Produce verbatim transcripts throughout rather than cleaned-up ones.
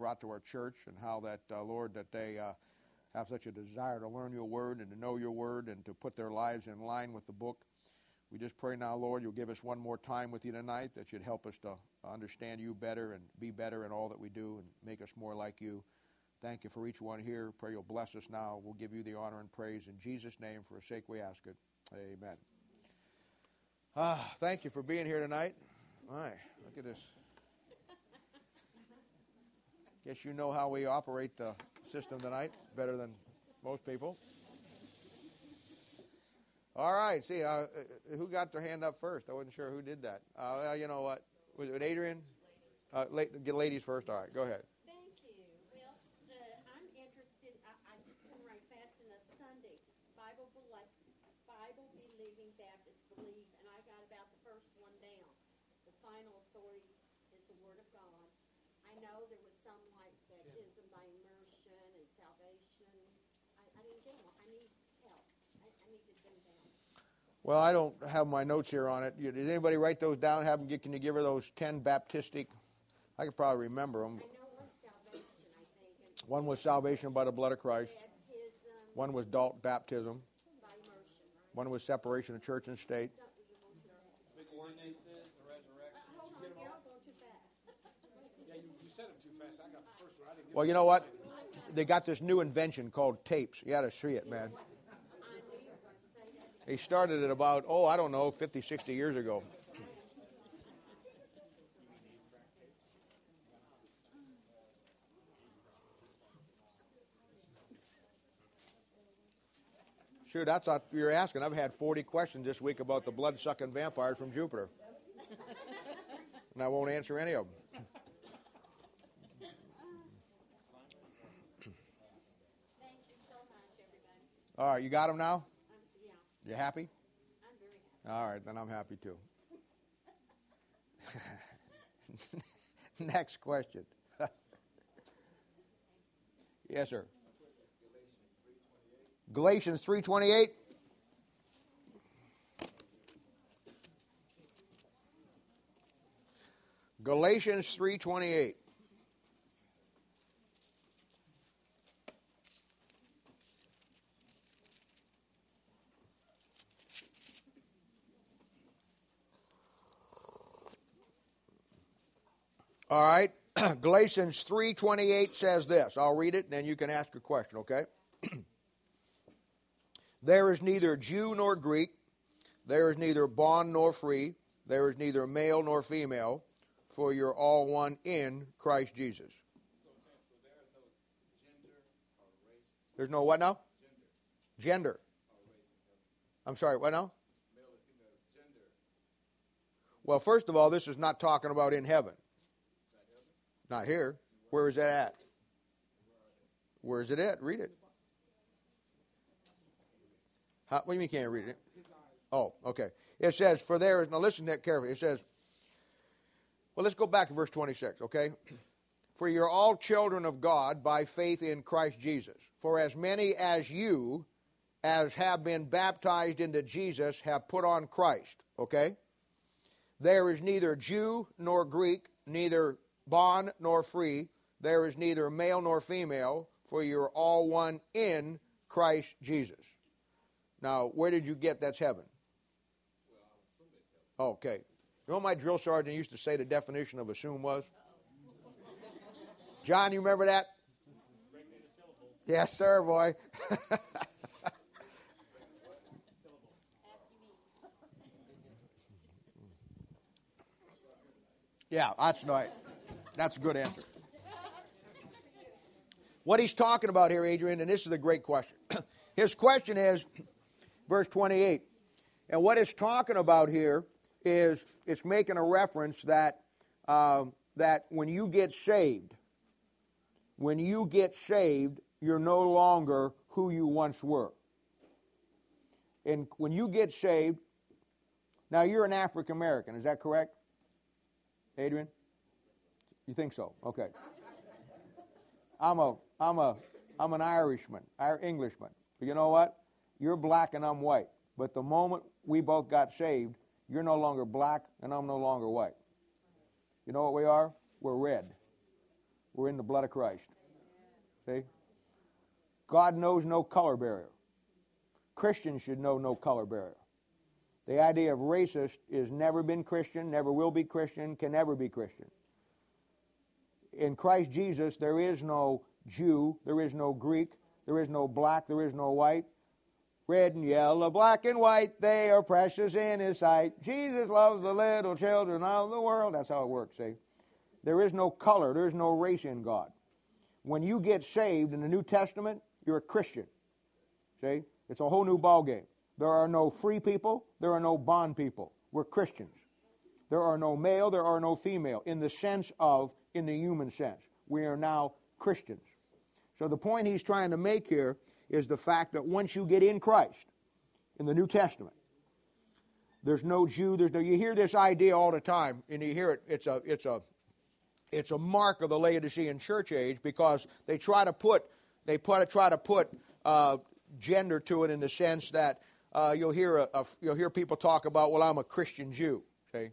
brought to our church, and how that, uh, Lord, that they uh, have such a desire to learn your word and to know your word and to put their lives in line with the book. We just pray now, Lord, you'll give us one more time with you tonight, that you'd help us to understand you better and be better in all that we do and make us more like you. Thank you for each one here. Pray you'll bless us now. We'll give you the honor and praise in Jesus' name. For his sake we ask it. Amen. Ah, thank you for being here tonight. My, look at this. Guess you know how we operate the system tonight better than most people. All right, see, uh, who got their hand up first? I wasn't sure who did that. Uh, well, you know what? Was it Adrian? Uh, la- get ladies first. All right, go ahead. Thank you. Well, uh, I'm interested. I, I just come right fast in a Sunday Bible Bible believing Baptist believe, and I got about the first one down. The final authority is the Word of God. I know there was some like baptism by immersion and salvation. I, I didn't get them. I need help. I, I needed them down. Well, I don't have my notes here on it. Did anybody write those down? Have them get, can you give her those ten Baptistic? I could probably remember them. I know one's salvation, I think. And One was salvation by the blood of Christ. baptism One was adult baptism. by immersion, right? One was separation of church and state. The ordinances, the resurrection. Uh, hold on, y'all go too fast. Yeah, you, you said it too fast. I got the first one. I didn't get Well, you know what? They got this new invention called tapes. You got to see it, man. I knew you were going to say that. They started it about, oh, I don't know, fifty, sixty years ago. Sure, that's what you're asking. I've had forty questions this week about the blood-sucking vampires from Jupiter. And I won't answer any of them. Thank you so much, everybody. All right, you got them now? Um, yeah, You happy? I'm very happy. All right, then I'm happy too. Next question. Yes, sir. Galatians three twenty-eight. Galatians three twenty-eight. All right. Galatians three twenty-eight says this. I'll read it, and then you can ask a question, okay? There is neither Jew nor Greek. There is neither bond nor free. There is neither male nor female, for you're all one in Christ Jesus. There's no what now? Gender. I'm sorry, what now? Well, first of all, this is not talking about in heaven. Not here. Where is that at? Where is it at? Read it. How, what do you mean you can't read it? Oh, okay. It says, for there is, now listen to that carefully. It says, well, let's go back to verse twenty-six, okay? For you're all children of God by faith in Christ Jesus. For as many as you as have been baptized into Jesus have put on Christ, okay? There is neither Jew nor Greek, neither bond nor free. There is neither male nor female, for you're all one in Christ Jesus. Now, where did you get that's heaven? Okay. You know what my drill sergeant used to say the definition of assume was? John, you remember that? Yes, sir, boy. Yeah, that's right. That's a good answer. What he's talking about here, Adrian, and this is a great question. His question is, verse twenty-eight, and what it's talking about here is it's making a reference that uh, that when you get saved, when you get saved, you're no longer who you once were. And when you get saved, now you're an African American, is that correct, Adrian? You think so? Okay. I'm a I'm a I'm an Irishman, Englishman. But you know what? You're black and I'm white. But the moment we both got saved, you're no longer black and I'm no longer white. You know what we are? We're red. We're in the blood of Christ. See? God knows no color barrier. Christians should know no color barrier. The idea of racist is never been Christian, never will be Christian, can never be Christian. In Christ Jesus, there is no Jew, there is no Greek, there is no black, there is no white. Red and yellow, black and white, they are precious in His sight. Jesus loves the little children of the world. That's how it works, see? There is no color, there is no race in God. When you get saved in the New Testament, you're a Christian. See? It's a whole new ballgame. There are no free people, there are no bond people. We're Christians. There are no male, there are no female, in the sense of, in the human sense. We are now Christians. So the point he's trying to make here is the fact that once you get in Christ, in the New Testament, there's no Jew, there's no, you hear this idea all the time, and you hear it, it's a, it's a, it's a mark of the Laodicean church age, because they try to put, they put, try to put uh, gender to it in the sense that uh, you'll hear a, a, you'll hear people talk about, well, I'm a Christian Jew, see?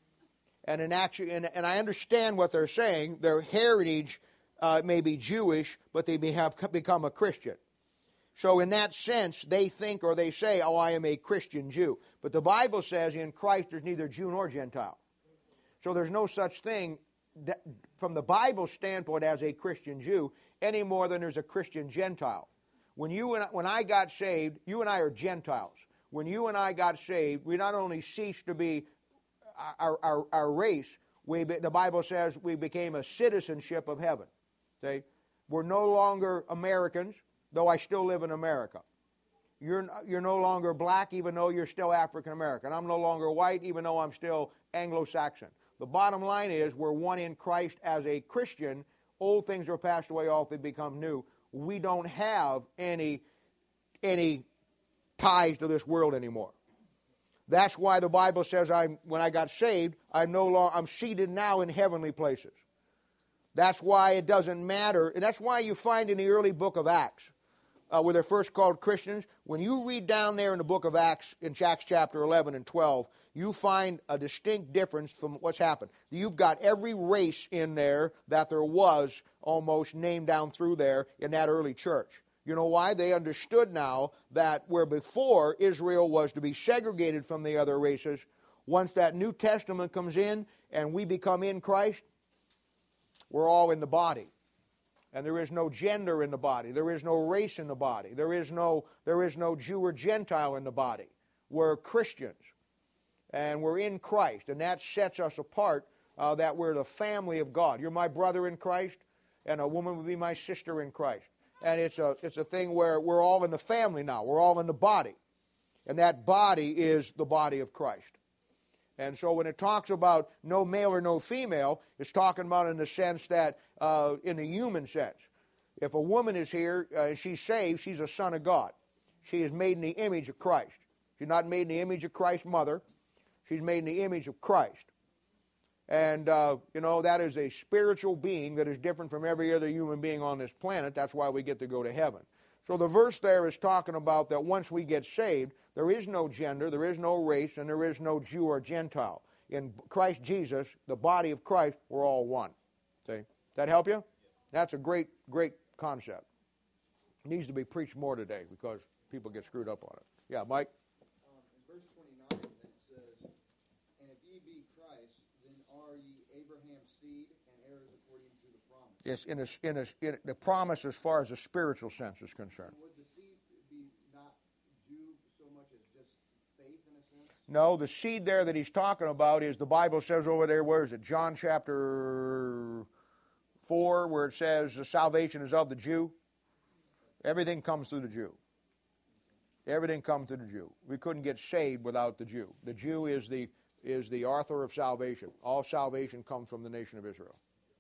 And in actually, and, and I understand what they're saying. Their heritage uh, may be Jewish, but they may have become a Christian. So in that sense, they think or they say, oh, I am a Christian Jew. But the Bible says in Christ there's neither Jew nor Gentile. So there's no such thing that, from the Bible standpoint, as a Christian Jew any more than there's a Christian Gentile. When you and when I got saved, you and I are Gentiles. When you and I got saved, we not only ceased to be our, our, our race, we, the Bible says we became a citizenship of heaven. See? We're no longer Americans, though I still live in America. You're, you're no longer black, even though you're still African American. I'm no longer white, even though I'm still Anglo-Saxon. The bottom line is we're one in Christ as a Christian. Old things are passed away, all things become new. We don't have any, any ties to this world anymore. That's why the Bible says I'm, when I got saved, I'm no longer, I'm seated now in heavenly places. That's why it doesn't matter. And that's why you find in the early book of Acts, uh, where they're first called Christians, when you read down there in the book of Acts, in Acts chapter eleven and twelve, you find a distinct difference from what's happened. You've got every race in there that there was almost named down through there in that early church. You know why? They understood now that where before Israel was to be segregated from the other races, once that New Testament comes in and we become in Christ, we're all in the body. And there is no gender in the body. There is no race in the body. There is no, there is no Jew or Gentile in the body. We're Christians. And we're in Christ. And that sets us apart, uh, that we're the family of God. You're my brother in Christ, and a woman would be my sister in Christ. And it's a, it's a thing where we're all in the family now. We're all in the body. And that body is the body of Christ. And so when it talks about no male or no female, it's talking about in the sense that, uh, in the human sense. If a woman is here uh, and she's saved, she's a son of God. She is made in the image of Christ. She's not made in the image of Christ's mother. She's made in the image of Christ. And, uh, you know, that is a spiritual being that is different from every other human being on this planet. That's why we get to go to heaven. So the verse there is talking about that once we get saved, there is no gender, there is no race, and there is no Jew or Gentile. In Christ Jesus, the body of Christ, we're all one. See? That help you? That's a great, great concept. It needs to be preached more today because people get screwed up on it. Yeah, Mike? Um, in verse twenty-nine, it says, and if ye be Christ, then are ye Abraham's seed and heirs according to the promise. Yes, in, a, in, a, in a, the promise as far as the spiritual sense is concerned. And would the seed be not Jew so much as just faith in a sense? No, the seed there that he's talking about is, the Bible says over there, where is it? John chapter four, where it says the salvation is of the Jew. Everything comes through the Jew. Everything comes through the Jew. We couldn't get saved without the Jew. The Jew is the is the author of salvation. All salvation comes from the nation of Israel.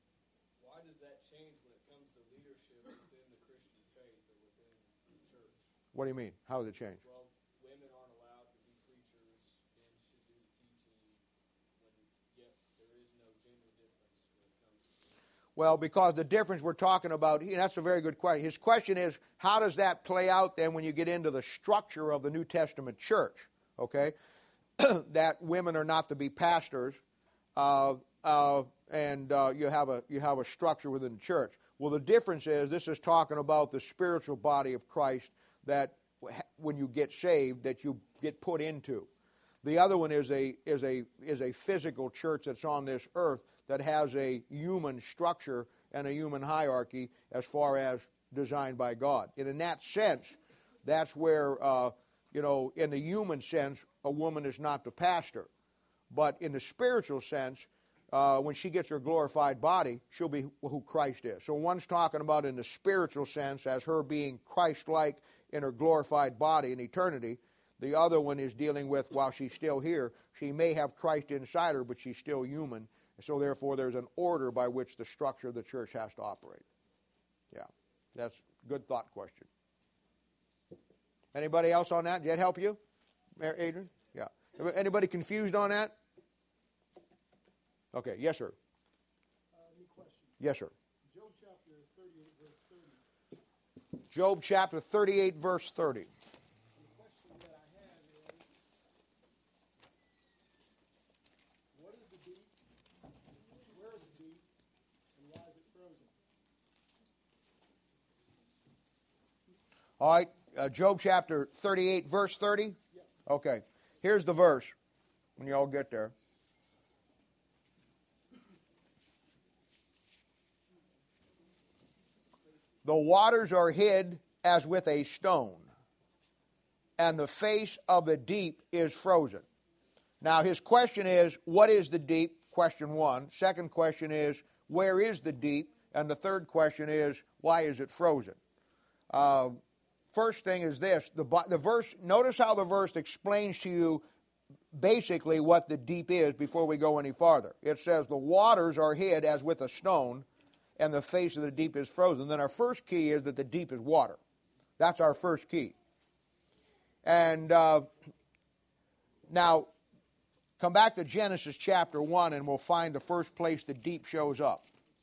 Why does that change when it comes to leadership within the Christian faith or within the church? What do you mean? How does it change? Well, women aren't allowed to be preachers, men should do the teaching, when yet there is no gender difference when it comes to. Well, because the difference we're talking about, that's a very good question. His question is, how does that play out then when you get into the structure of the New Testament church? Okay? That women are not to be pastors, uh, uh, and uh, you have a you have a structure within the church. Well, the difference is this is talking about the spiritual body of Christ that when you get saved that you get put into. The other one is a is a is a physical church that's on this earth that has a human structure and a human hierarchy as far as designed by God. And in that sense, that's where uh, you know, in the human sense, a woman is not the pastor, but in the spiritual sense, uh, when she gets her glorified body, she'll be who Christ is. So one's talking about in the spiritual sense as her being Christ-like in her glorified body in eternity. The other one is dealing with while she's still here, she may have Christ inside her, but she's still human. So therefore, there's an order by which the structure of the church has to operate. Yeah, that's a good thought question. Anybody else on that? Did that help you, Adrian? Yeah. Anybody confused on that? Okay, yes, sir. Uh, any questions? Yes, sir. Job chapter thirty-eight, verse thirty. Job chapter thirty-eight, verse thirty. The question that I have is, what is the deep? Where is the deep? And why is it frozen? All right, uh, Job chapter thirty-eight, verse thirty? Yes. Okay, here's the verse when you all get there. The waters are hid as with a stone, and the face of the deep is frozen. Now, his question is, what is the deep? Question one. Second question is, where is the deep? And the third question is, why is it frozen? Uh, first thing is this. The, the verse. Notice how the verse explains to you basically what the deep is before we go any farther. It says, the waters are hid as with a stone, and the face of the deep is frozen. Then our first key is that the deep is water. That's our first key. And uh, now, come back to Genesis chapter one, and we'll find the first place the deep shows up.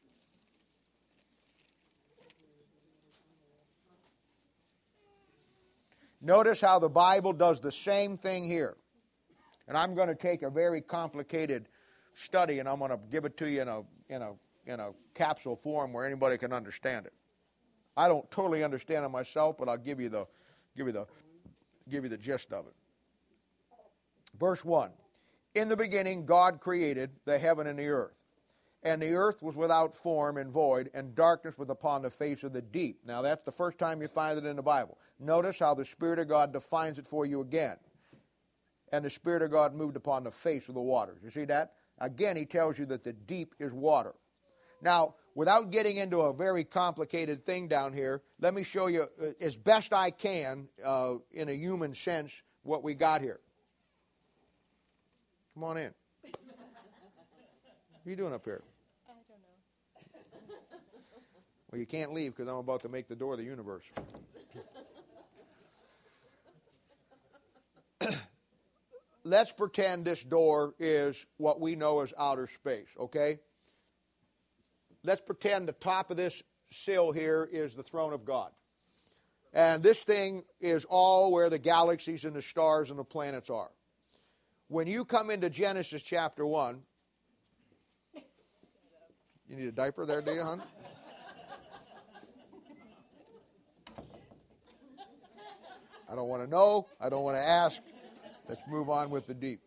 Notice how the Bible does the same thing here. And I'm going to take a very complicated study, and I'm going to give it to you in a in a in a capsule form where anybody can understand it. I don't totally understand it myself, but I'll give you the give you the give you the gist of it. Verse one. In the beginning God created the heaven and the earth. And the earth was without form and void, and darkness was upon the face of the deep. Now that's the first time you find it in the Bible. Notice how the Spirit of God defines it for you again. And the Spirit of God moved upon the face of the waters. You see that? Again, he tells you that the deep is water. Now, without getting into a very complicated thing down here, let me show you uh, as best I can, uh, in a human sense, what we got here. Come on in. What are you doing up here? I don't know. Well, you can't leave because I'm about to make the door of the universe. Let's pretend this door is what we know as outer space, okay? Let's pretend the top of this sill here is the throne of God. And this thing is all where the galaxies and the stars and the planets are. When you come into Genesis chapter one, you need a diaper there, do you, hon? I don't want to know. I don't want to ask. Let's move on with the deep.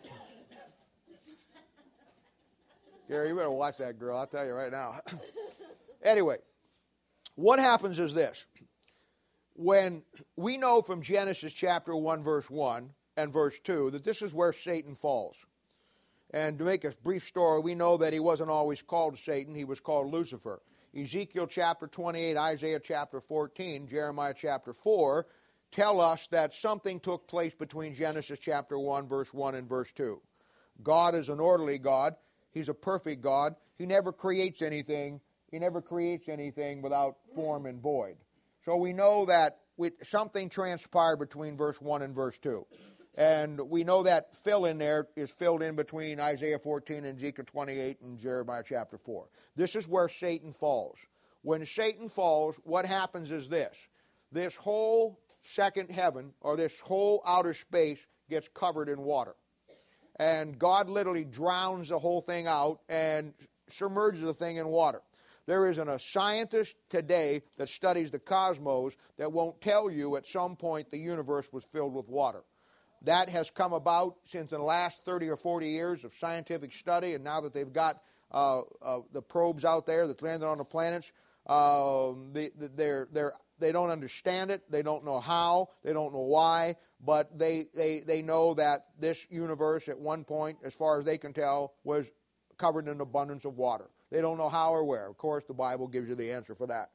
Gary, you better watch that girl. I'll tell you right now. Anyway, what happens is this. When we know from Genesis chapter one, verse one and verse two, that this is where Satan falls. And to make a brief story, we know that he wasn't always called Satan. He was called Lucifer. Ezekiel chapter twenty-eight, Isaiah chapter fourteen, Jeremiah chapter four tell us that something took place between Genesis chapter one, verse one and verse two. God is an orderly God. He's a perfect God. He never creates anything. He never creates anything without form and void. So we know that we, something transpired between verse one and verse two. And we know that fill in there is filled in between Isaiah fourteen and Ezekiel twenty-eight and Jeremiah chapter four. This is where Satan falls. When Satan falls, what happens is this. This whole second heaven, or this whole outer space, gets covered in water. And God literally drowns the whole thing out, and submerges the thing in water. There isn't a scientist today that studies the cosmos that won't tell you at some point the universe was filled with water. That has come about since in the last thirty or forty years of scientific study, and now that they've got uh, uh, the probes out there that landed on the planets, uh, they, they're, they're, they don't understand it, they don't know how, they don't know why, but they, they, they know that this universe at one point, as far as they can tell, was covered in an abundance of water. They don't know how or where. Of course, the Bible gives you the answer for that.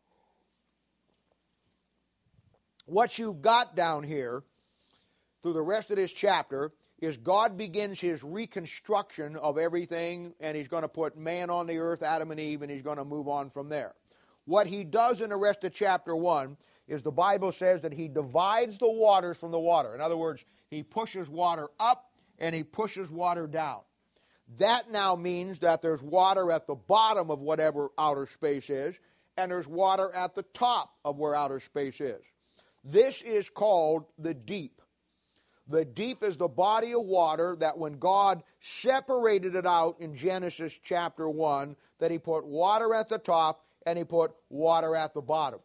What you've got down here through the rest of this chapter is God begins his reconstruction of everything, and he's going to put man on the earth, Adam and Eve, and he's going to move on from there. What he does in the rest of chapter one is the Bible says that he divides the waters from the water. In other words, he pushes water up and he pushes water down. That now means that there's water at the bottom of whatever outer space is, and there's water at the top of where outer space is. This is called the deep. The deep is the body of water that when God separated it out in Genesis chapter one, that he put water at the top and he put water at the bottom.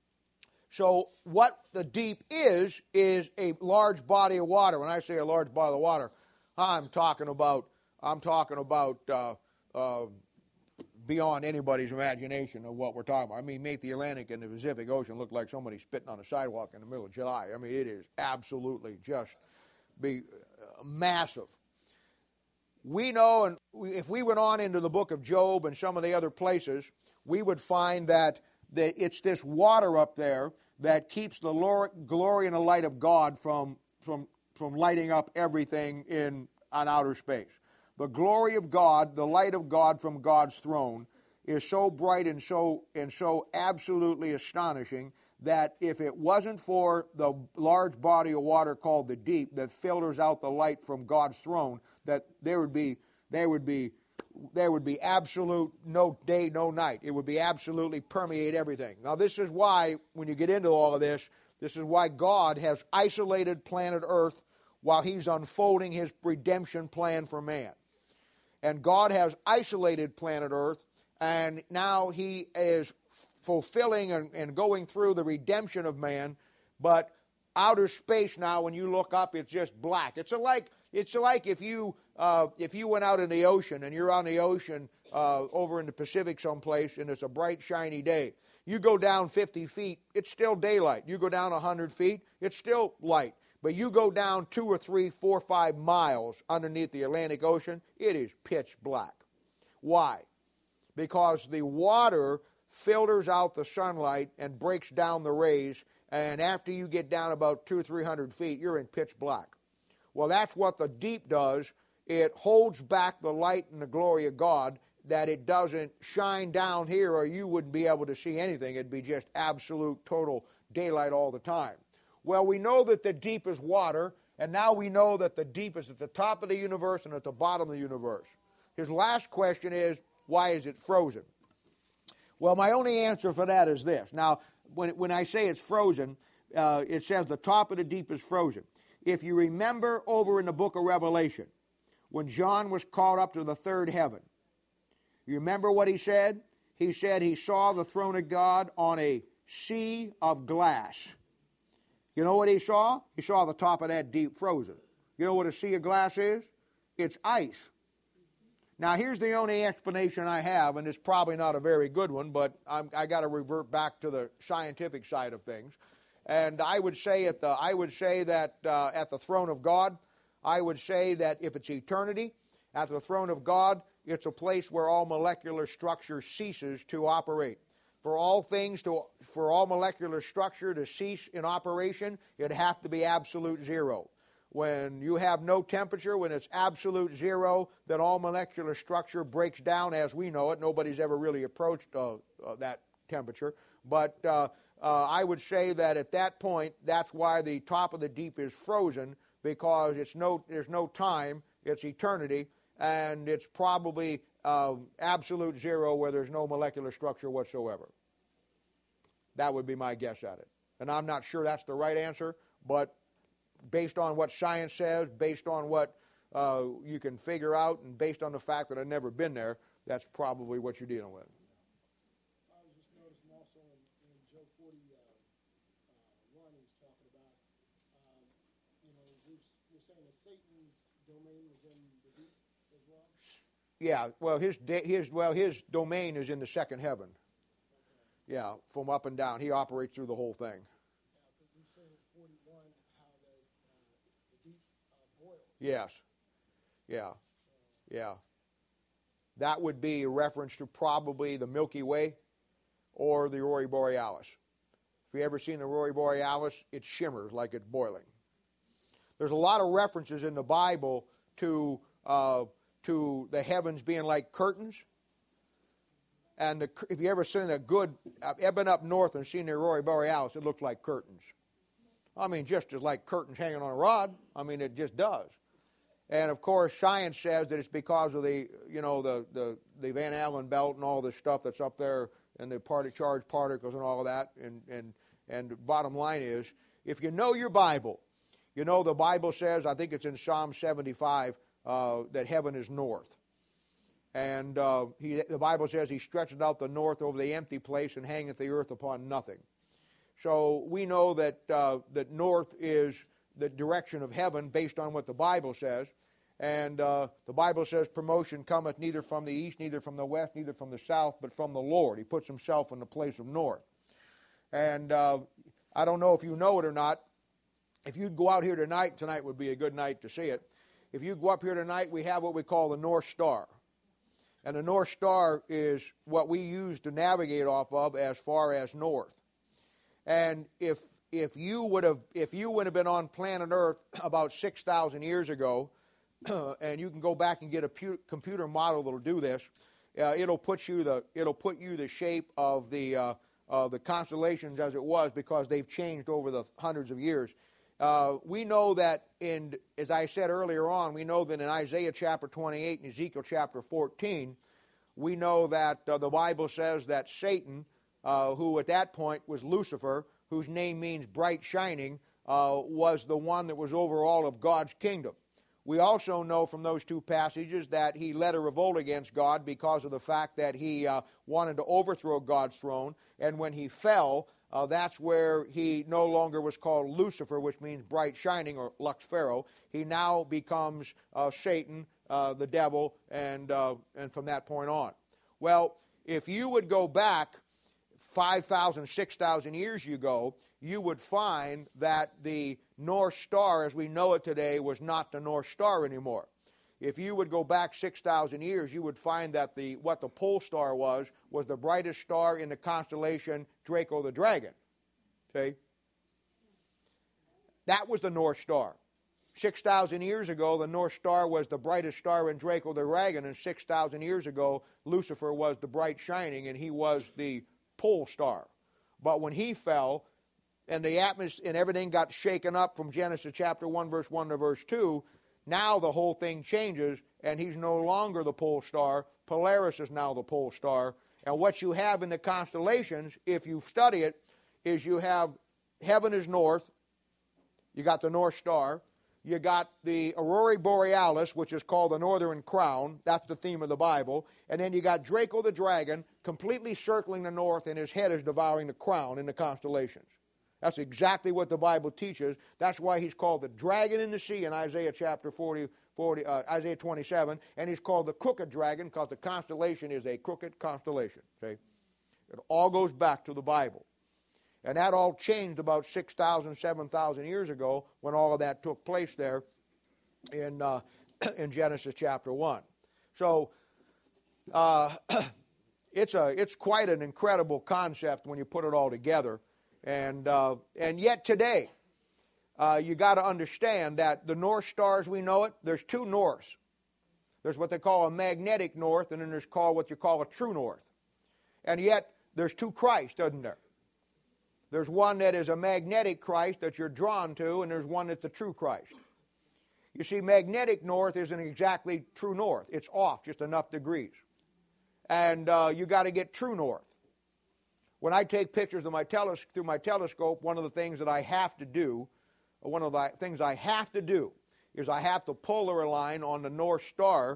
So what the deep is, is a large body of water. When I say a large body of water, I'm talking about, I'm talking about uh, uh, beyond anybody's imagination of what we're talking about. I mean, make the Atlantic and the Pacific Ocean look like somebody spitting on a sidewalk in the middle of July. I mean, it is absolutely just be uh, massive. We know, and we, if we went on into the book of Job and some of the other places, we would find that, that it's this water up there that keeps the glory and the light of God from, from, from lighting up everything in on outer space. The glory of God, the light of God from God's throne, is so bright and so and so absolutely astonishing that if it wasn't for the large body of water called the deep that filters out the light from God's throne, that there would be there would be there would be absolute no day, no night. It would be absolutely permeate everything. Now this is why, when you get into all of this, this is why God has isolated planet Earth while he's unfolding his redemption plan for man. And God has isolated planet Earth, and now he is fulfilling and, and going through the redemption of man. But outer space now, when you look up, it's just black. It's like it's like if you uh, if you went out in the ocean and you're on the ocean uh, over in the Pacific someplace, and it's a bright, shiny day. You go down fifty feet, it's still daylight. You go down one hundred feet, it's still light. But you go down two or three, four, five miles underneath the Atlantic Ocean, it is pitch black. Why? Because the water filters out the sunlight and breaks down the rays, and after you get down about two or three hundred feet, you're in pitch black. Well, that's what the deep does. It holds back the light and the glory of God, that it doesn't shine down here or you wouldn't be able to see anything. It'd be just absolute, total daylight all the time. Well, we know that the deep is water, and now we know that the deep is at the top of the universe and at the bottom of the universe. His last question is, why is it frozen? Well, my only answer for that is this. Now, when, when I say it's frozen, uh, it says the top of the deep is frozen. If you remember over in the book of Revelation, when John was caught up to the third heaven, you remember what he said? He said he saw the throne of God on a sea of glass. You know what he saw? He saw the top of that deep frozen. You know what a sea of glass is? It's ice. Now, here's the only explanation I have, and it's probably not a very good one, but I'm, I got to revert back to the scientific side of things. And I would say at the I would say that uh, at the throne of God, I would say that if it's eternity, at the throne of God, it's a place where all molecular structure ceases to operate. For all things to, for all molecular structure to cease in operation, it'd have to be absolute zero. When you have no temperature, when it's absolute zero, then all molecular structure breaks down as we know it. Nobody's ever really approached uh, uh, that temperature. But uh, uh, I would say that at that point, that's why the top of the deep is frozen, because it's no, there's no time, it's eternity, and it's probably uh, absolute zero where there's no molecular structure whatsoever. That would be my guess at it. And I'm not sure that's the right answer, but based on what science says, based on what uh, you can figure out, and based on the fact that I've never been there, that's probably what you're dealing with. I was just noticing also in, in Job forty, uh, uh, one, he was talking about, um, you know, we're, we're saying that Satan's domain was in the deep as well. Yeah, well, his da- his well his domain is in the second heaven. Yeah, from up and down, he operates through the whole thing. Yeah, because he was saying in forty-one how the, uh, the deep uh, boiled. Yes, yeah, yeah. That would be a reference to probably the Milky Way or the Aurora Borealis. If you ever seen the Aurora Borealis, it shimmers like it's boiling. There's a lot of references in the Bible to uh, to the heavens being like curtains. And the, if you ever seen a good, I've been up north and seen the Aurora Borealis, it looks like curtains. I mean, just as like curtains hanging on a rod. I mean, it just does. And of course, science says that it's because of the, you know, the, the, the Van Allen belt and all this stuff that's up there, and the party charged particles and all of that. And and and the bottom line is, if you know your Bible, you know the Bible says, I think it's in Psalm seventy-five, uh, that heaven is north. And uh, he, the Bible says he stretches out the north over the empty place and hangeth the earth upon nothing. So we know that uh, that north is the direction of heaven based on what the Bible says. And uh, the Bible says promotion cometh neither from the east, neither from the west, neither from the south, but from the Lord. He puts himself in the place of north. And uh, I don't know if you know it or not. If you'd go out here tonight, tonight would be a good night to see it. If you go up here tonight, we have what we call the North Star. And the North Star is what we use to navigate off of as far as north. And if if you would have if you would have been on planet Earth about six thousand years ago, and you can go back and get a pu- computer model that'll do this, uh, it'll put you the it'll put you the shape of the uh, of the constellations as it was, because they've changed over the hundreds of years. Uh, we know that in, as I said earlier on, we know that in Isaiah chapter twenty-eight and Ezekiel chapter fourteen, we know that uh, the Bible says that Satan, uh, who at that point was Lucifer, whose name means bright shining, uh, was the one that was over all of God's kingdom. We also know from those two passages that he led a revolt against God because of the fact that he uh, wanted to overthrow God's throne, and when he fell, Uh, that's where he no longer was called Lucifer, which means bright shining, or Lux Pharaoh. He now becomes uh, Satan, uh, the devil, and uh, and from that point on. Well, if you would go back five thousand, six thousand years ago, you would find that the North Star, as we know it today, was not the North Star anymore. If you would go back six thousand years, you would find that the what the pole star was, was the brightest star in the constellation Draco the Dragon. See? That was the North Star. six thousand years ago, the North Star was the brightest star in Draco the Dragon, and six thousand years ago, Lucifer was the bright shining, and he was the pole star. But when he fell, and the atmosphere and everything got shaken up from Genesis chapter one, verse one to verse two, now the whole thing changes, and he's no longer the pole star. Polaris is now the pole star. And what you have in the constellations, if you study it, is you have heaven is north. You got the North Star. You got the Aurora Borealis, which is called the Northern Crown. That's the theme of the Bible. And then you got Draco the Dragon completely circling the north, and his head is devouring the crown in the constellations. That's exactly what the Bible teaches. That's why he's called the dragon in the sea in Isaiah chapter forty, forty, uh, Isaiah twenty-seven, and he's called the crooked dragon because the constellation is a crooked constellation. See? It all goes back to the Bible. And that all changed about six thousand, seven thousand years ago when all of that took place there in, uh, in Genesis chapter one. So uh, it's, a, it's quite an incredible concept when you put it all together. And uh, and yet today, uh, you got to understand that the North Star as we know it, there's two norths. There's what they call a magnetic north, and then there's called what you call a true north. And yet, there's two Christs, isn't there? There's one that is a magnetic Christ that you're drawn to, and there's one that's the true Christ. You see, magnetic north isn't exactly true north. It's off just enough degrees. And uh, you got to get true north. When I take pictures of my teles- through my telescope, one of the things that I have to do, one of the things I have to do, is I have to polar align on the North Star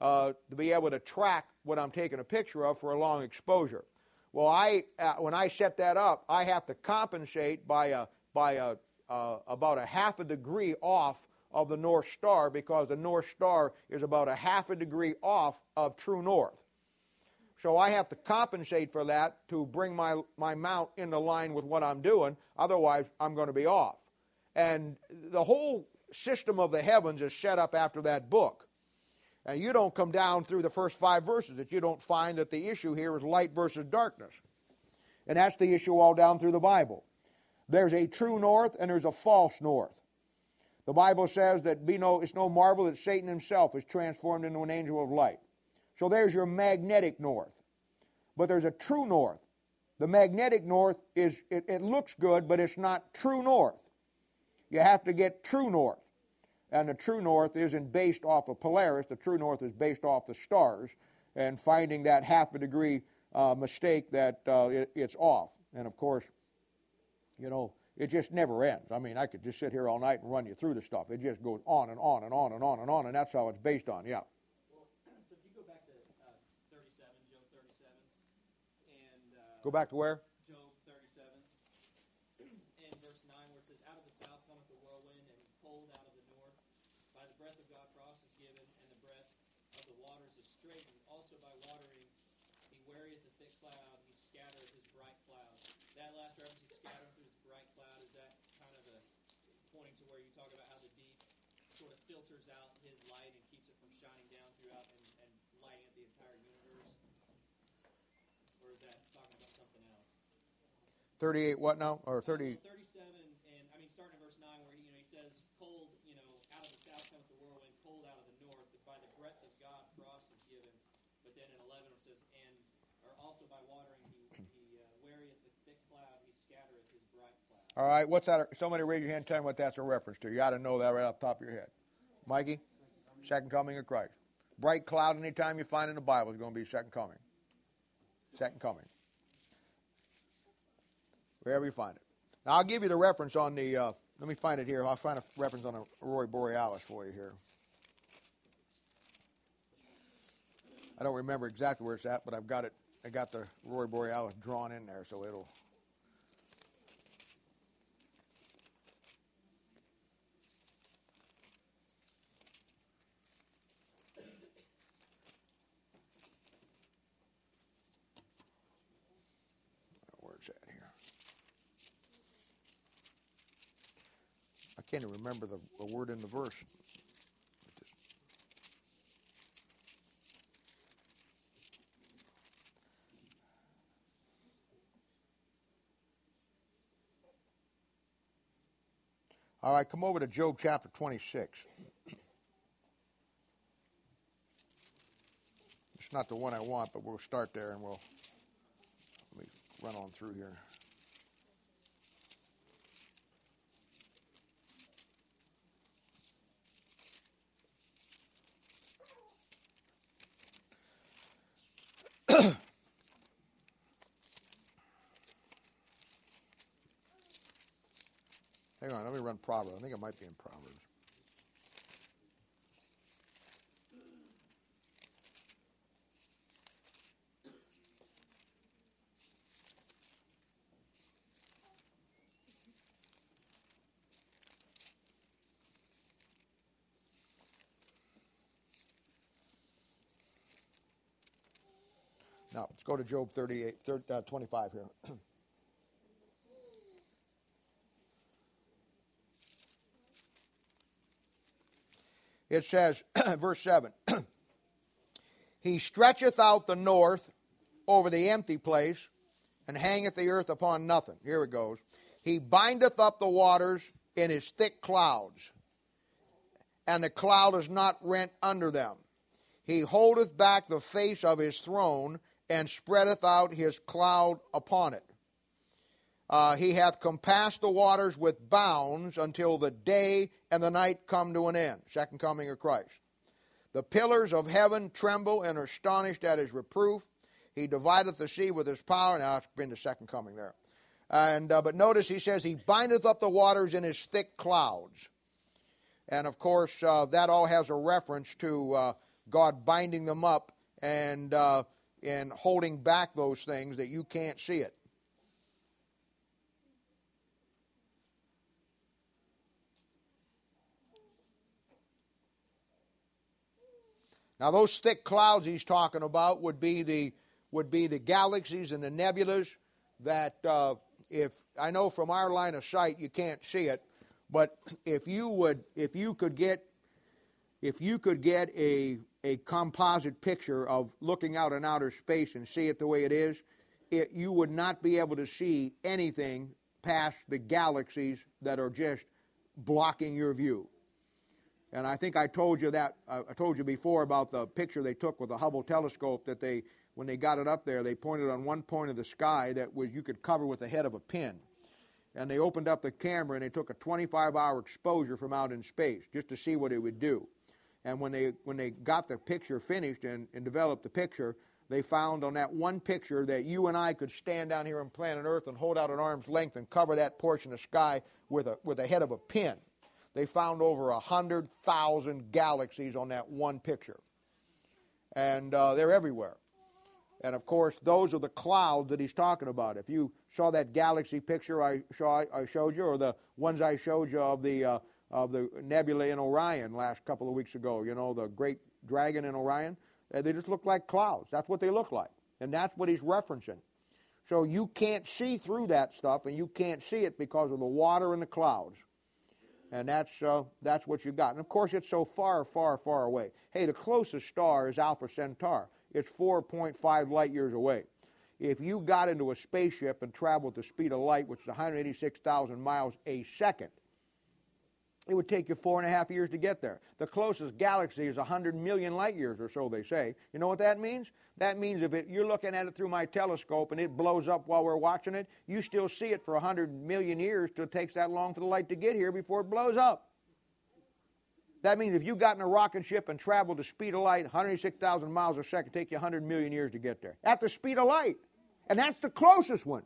uh, to be able to track what I'm taking a picture of for a long exposure. Well, I uh, when I set that up, I have to compensate by a by a uh, about a half a degree off of the North Star, because the North Star is about a half a degree off of true north. So I have to compensate for that to bring my, my mount into line with what I'm doing. Otherwise, I'm going to be off. And the whole system of the heavens is set up after that book. And you don't come down through the first five verses that you don't find that the issue here is light versus darkness. And that's the issue all down through the Bible. There's a true north and there's a false north. The Bible says that be no, it's no marvel that Satan himself is transformed into an angel of light. So there's your magnetic north. But there's a true north. The magnetic north, is it, it looks good, but it's not true north. You have to get true north. And the true north isn't based off of Polaris. The true north is based off the stars, and finding that half a degree uh, mistake that uh, it, it's off. And of course, you know, it just never ends. I mean, I could just sit here all night and run you through the stuff. It just goes on and on and on and on and on, and that's how it's based on, yeah. Well, so if you go back to uh, thirty-seven, Job thirty-seven, and... Uh, Go back to where? Job thirty-seven, and verse nine, where it says, out of the south cometh the whirlwind, and cold out of the north. By the breath of God frost is given, and the breath of the waters is straightened. Also by watering he wearieth the thick cloud, he scattereth his bright cloud. That last reference, he scattereth his bright cloud, is that kind of a pointing to where you talk about how the deep sort of filters out his light and keeps it from shining down throughout and, and lighting up the entire universe? Or is that talking about something else? thirty-eight what now? Or thirty? thirty-seven, and I mean, starting at verse nine, where you know he says, "Cold, you know, out of the south cometh the whirlwind, cold out of the north. But by the breath of God, frost is given." But then in eleven it says, "And or also by watering he he uh, wearieth the thick cloud, he scattereth his bright cloud." All right, what's that? Somebody raise your hand and tell me what that's a reference to. You ought to know that right off the top of your head. Mikey? Second coming of Christ. Bright cloud, anytime you find in the Bible, is going to be second coming. Second coming. Wherever you find it. Now, I'll give you the reference on the, uh, let me find it here. I'll find a reference on a Aurora Borealis for you here. I don't remember exactly where it's at, but I've got it. I got the Aurora Borealis drawn in there, so it'll... Where's that here? I can't even remember the, the word in the verse. All right, come over to Job chapter twenty-six. It's not the one I want, but we'll start there and we'll let me run on through here. Hang on, let me run Proverbs. I think it might be in Proverbs. Now, let's go to Job thirty-eight, thirty, uh, twenty-five here. It says, verse seven, He stretcheth out the north over the empty place, and hangeth the earth upon nothing. Here it goes. He bindeth up the waters in his thick clouds, and the cloud is not rent under them. He holdeth back the face of his throne, and spreadeth out his cloud upon it. Uh, he hath compassed the waters with bounds until the day and the night come to an end. Second coming of Christ. The pillars of heaven tremble and are astonished at his reproof. He divideth the sea with his power. Now it's been the second coming there. And uh, but notice he says he bindeth up the waters in his thick clouds. And of course uh, that all has a reference to uh, God binding them up and uh, and holding back those things that you can't see it. Now, those thick clouds he's talking about would be the would be the galaxies and the nebulas that, uh, if I know from our line of sight you can't see it, but if you would, if you could get, if you could get a a composite picture of looking out in outer space and see it the way it is, it, you would not be able to see anything past the galaxies that are just blocking your view. And I think I told you that, uh, I told you before about the picture they took with the Hubble telescope that they, when they got it up there, they pointed on one point of the sky that was you could cover with the head of a pin. And they opened up the camera and they took a twenty-five hour exposure from out in space just to see what it would do. And when they when they got the picture finished and, and developed the picture, they found on that one picture that you and I could stand down here on planet Earth and hold out an arm's length and cover that portion of sky with a with the head of a pin. They found over one hundred thousand galaxies on that one picture. And uh, they're everywhere. And, of course, those are the clouds that he's talking about. If you saw that galaxy picture I, saw, I showed you, or the ones I showed you of the, uh, of the nebula in Orion last couple of weeks ago, you know, the great dragon in Orion, uh, they just look like clouds. That's what they look like. And that's what he's referencing. So you can't see through that stuff, and you can't see it because of the water and the clouds. And that's uh, that's what you got. And, of course, it's so far, far, far away. Hey, the closest star is Alpha Centauri. It's four point five light years away. If you got into a spaceship and traveled at the speed of light, which is one hundred eighty-six thousand miles a second, it would take you four and a half years to get there. The closest galaxy is one hundred million light years or so, they say. You know what that means? That means if it, you're looking at it through my telescope and it blows up while we're watching it, you still see it for one hundred million years till it takes that long for the light to get here before it blows up. That means if you got in a rocket ship and traveled the speed of light, one hundred eighty-six thousand miles a second, take you one hundred million years to get there. At the speed of light. And that's the closest one.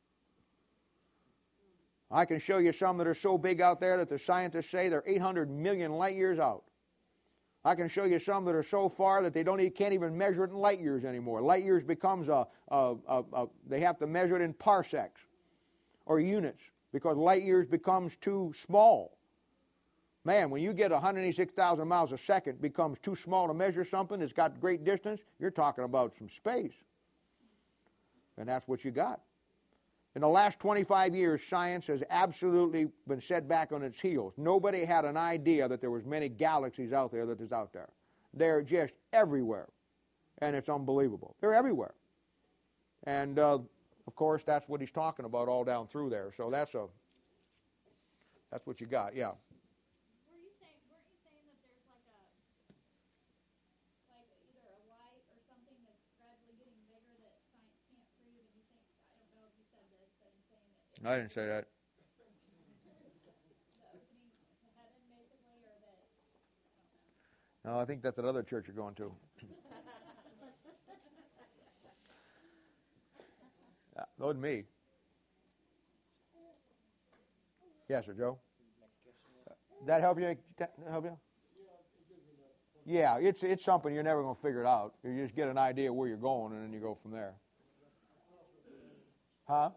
I can show you some that are so big out there that the scientists say they're eight hundred million light years out. I can show you some that are so far that they don't even, can't even measure it in light years anymore. Light years becomes a, a, a, a they have to measure it in parsecs or units because light years becomes too small. Man, when you get one hundred eighty-six thousand miles a second becomes too small to measure something that's got great distance, you're talking about some space. And that's what you got. In the last twenty-five years, science has absolutely been set back on its heels. Nobody had an idea that there was many galaxies out there that is out there. They're just everywhere. And it's unbelievable. They're everywhere. And, uh, of course, that's what he's talking about all down through there. So that's a that's what you got, yeah. Were you saying, weren't you saying that there's like a, like either a light or something that's gradually getting bigger that science can't prove? And you think, I don't know if you said this, but I'm saying that it's I didn't say that. the opening to heaven, basically, or that, I don't know. No, I think that's another church you're going to. That wasn't me. Yes, sir, Joe? That help you? That help you? Yeah, it's it's something you're never going to figure it out. You just get an idea where you're going, and then you go from there. Huh?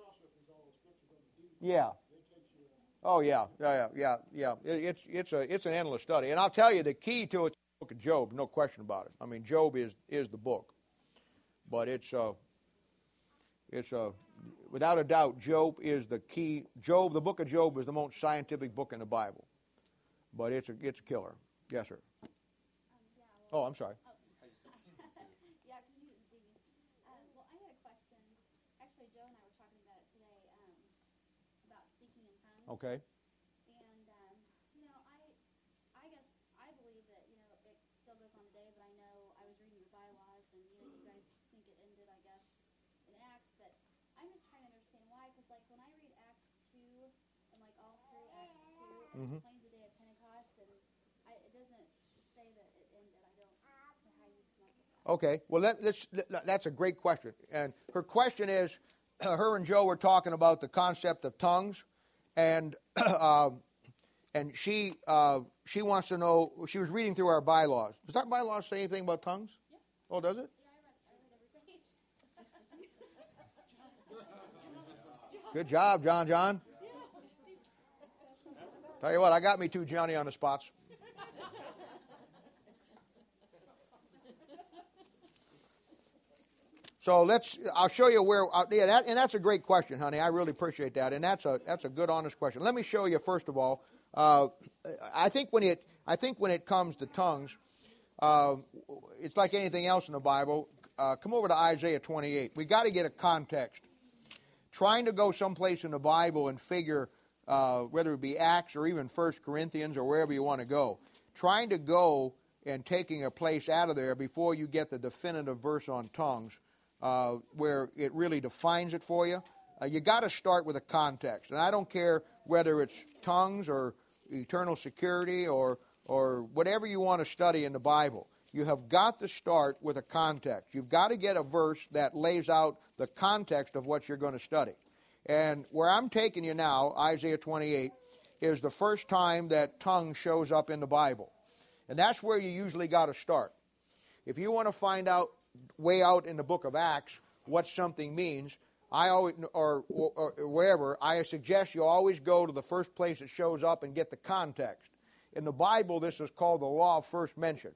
Yeah. Oh yeah, yeah, yeah, yeah. It, it's it's a it's an endless study, and I'll tell you the key to it is the book of Job. No question about it. I mean, Job is is the book, but it's uh it's a uh, without a doubt, Job is the key. Job, the book of Job, is the most scientific book in the Bible, but it's a it's a killer. Yes, sir. Um, yeah, well, Oh, I'm sorry. oh, yeah, because you didn't see me. Um, well, I had a question. Actually, Joe and I were talking about it today um, about speaking in tongues. Okay. And, um, you know, I I guess I believe that, you know, it still goes on today, but I know I was reading your bylaws, and, you know, you guys think it ended, I guess, in Acts, but I'm just trying to understand why, because, like, when I read Acts two, and, like, all through Acts two, it Mhm. explains the day of Pentecost, and I, it doesn't say that it ended. I don't know how you come up with that. Okay. Well, let, let's, that's a great question. And her question is, her and Joe were talking about the concept of tongues, and um, and she uh, she wants to know. She was reading through our bylaws. Does our bylaws say anything about tongues? Yeah. Oh, does it? Yeah, I read, I read every page. Good job, John. John. Tell you what, I got me two Johnny on the spots. So let's. I'll show you where. Uh, yeah, that, and that's a great question, honey. I really appreciate that, and that's a that's a good, honest question. Let me show you first of all. Uh, I think when it I think when it comes to tongues, uh, it's like anything else in the Bible. Uh, come over to Isaiah twenty-eight. We got to get a context. Trying to go someplace in the Bible and figure uh, whether it be Acts or even First Corinthians or wherever you want to go, trying to go and taking a place out of there before you get the definitive verse on tongues. Uh, where it really defines it for you, uh, you got to start with a context. And I don't care whether it's tongues or eternal security or or whatever you want to study in the Bible. You have got to start with a context. You've got to get a verse that lays out the context of what you're going to study. And where I'm taking you now, Isaiah twenty-eight, is the first time that tongue shows up in the Bible. And that's where you usually got to start. If you want to find out way out in the book of Acts what something means, I always or, or, or wherever, I suggest you always go to the first place it shows up and get the context. In the Bible, this is called the law of first mention.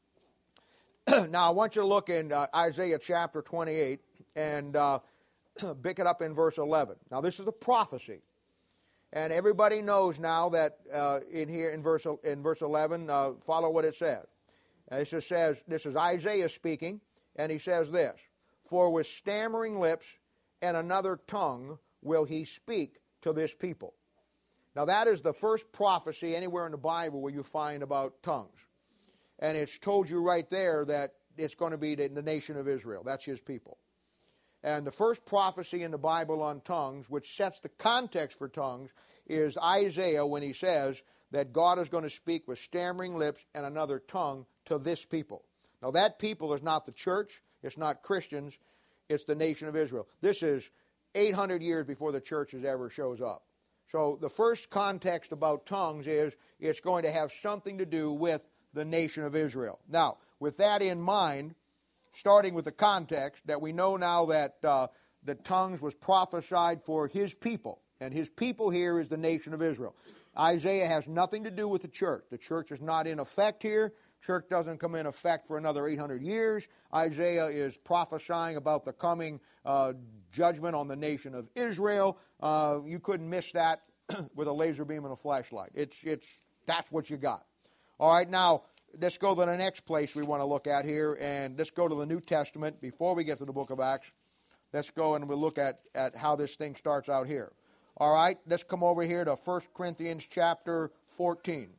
Now, I want you to look in uh, Isaiah chapter twenty-eight and uh, pick it up in verse eleven. Now, this is a prophecy, and everybody knows now that uh, in here in verse in verse eleven, uh, follow what it says. And it just says, this is Isaiah speaking. And he says this, for with stammering lips and another tongue will he speak to this people. Now that is the first prophecy anywhere in the Bible where you find about tongues. And it's told you right there that it's going to be the, the nation of Israel. That's his people. And the first prophecy in the Bible on tongues, which sets the context for tongues, is Isaiah when he says that God is going to speak with stammering lips and another tongue to this people. Now, that people is not the church, it's not Christians, it's the nation of Israel. This is eight hundred years before the church ever shows up. So the first context about tongues is it's going to have something to do with the nation of Israel. Now, with that in mind, starting with the context, that we know now that uh, the tongues was prophesied for his people, and his people here is the nation of Israel. Isaiah has nothing to do with the church. The church is not in effect here. Church doesn't come in effect for another eight hundred years. Isaiah is prophesying about the coming uh, judgment on the nation of Israel. Uh, you couldn't miss that with a laser beam and a flashlight. It's it's that's what you got. All right, now let's go to the next place we want to look at here, and let's go to the New Testament before we get to the book of Acts. Let's go and we'll look at, at how this thing starts out here. All right, let's come over here to First Corinthians chapter fourteen.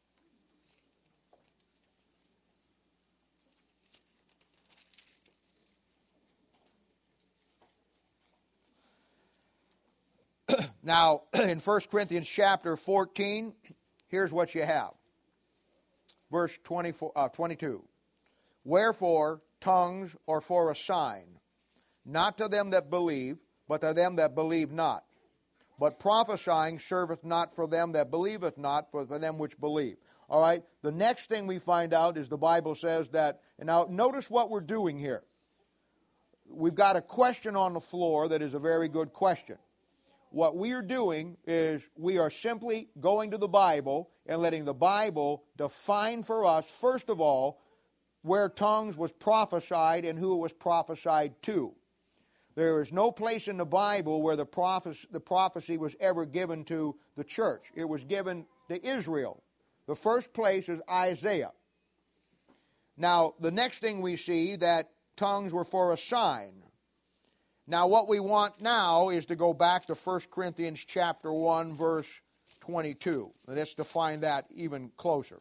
Now, in First Corinthians chapter fourteen, here's what you have. Verse twenty-four, uh, twenty-two. Wherefore, tongues are for a sign, not to them that believe, but to them that believe not. But prophesying serveth not for them that believeth not, but for them which believe. All right, the next thing we find out is the Bible says that, and now notice what we're doing here. We've got a question on the floor that is a very good question. What we are doing is we are simply going to the Bible and letting the Bible define for us, first of all, where tongues was prophesied and who it was prophesied to. There is no place in the Bible where the prophecy, the prophecy was ever given to the church. It was given to Israel. The first place is Isaiah. Now, the next thing we see that tongues were for a sign. Now, what we want now is to go back to First Corinthians chapter one, verse twenty-two. And let's define that even closer.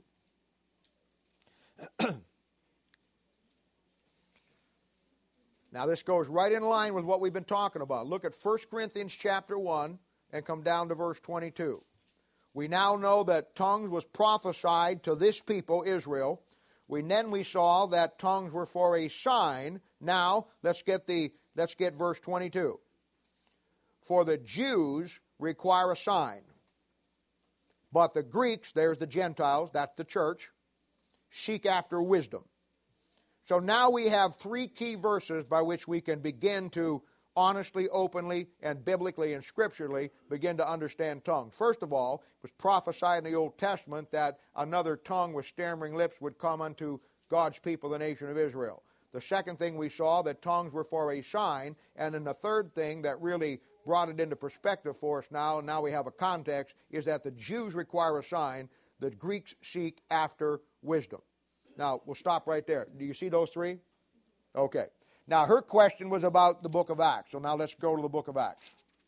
Now, this goes right in line with what we've been talking about. Look at First Corinthians chapter one and come down to verse twenty-two. We now know that tongues was prophesied to this people, Israel. We then we saw that tongues were for a sign. Now, let's get the let's get verse twenty-two. For the Jews require a sign, But the Greeks, there's the Gentiles, that's the church, seek after wisdom. So now we have three key verses by which we can begin to honestly, openly, and biblically and scripturally begin to understand tongues. First of all, it was prophesied in the Old Testament that another tongue with stammering lips would come unto God's people, the nation of Israel. The second thing we saw, that tongues were for a sign. And then the third thing that really brought it into perspective for us now, and now we have a context, is that the Jews require a sign, the Greeks seek after wisdom. Now, we'll stop right there. Do you see those three? Okay. Now, her question was about the book of Acts. So now let's go to the book of Acts.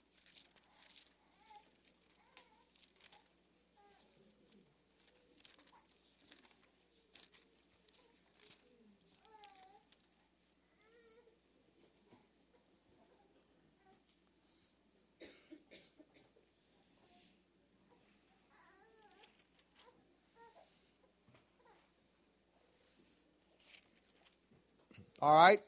All right.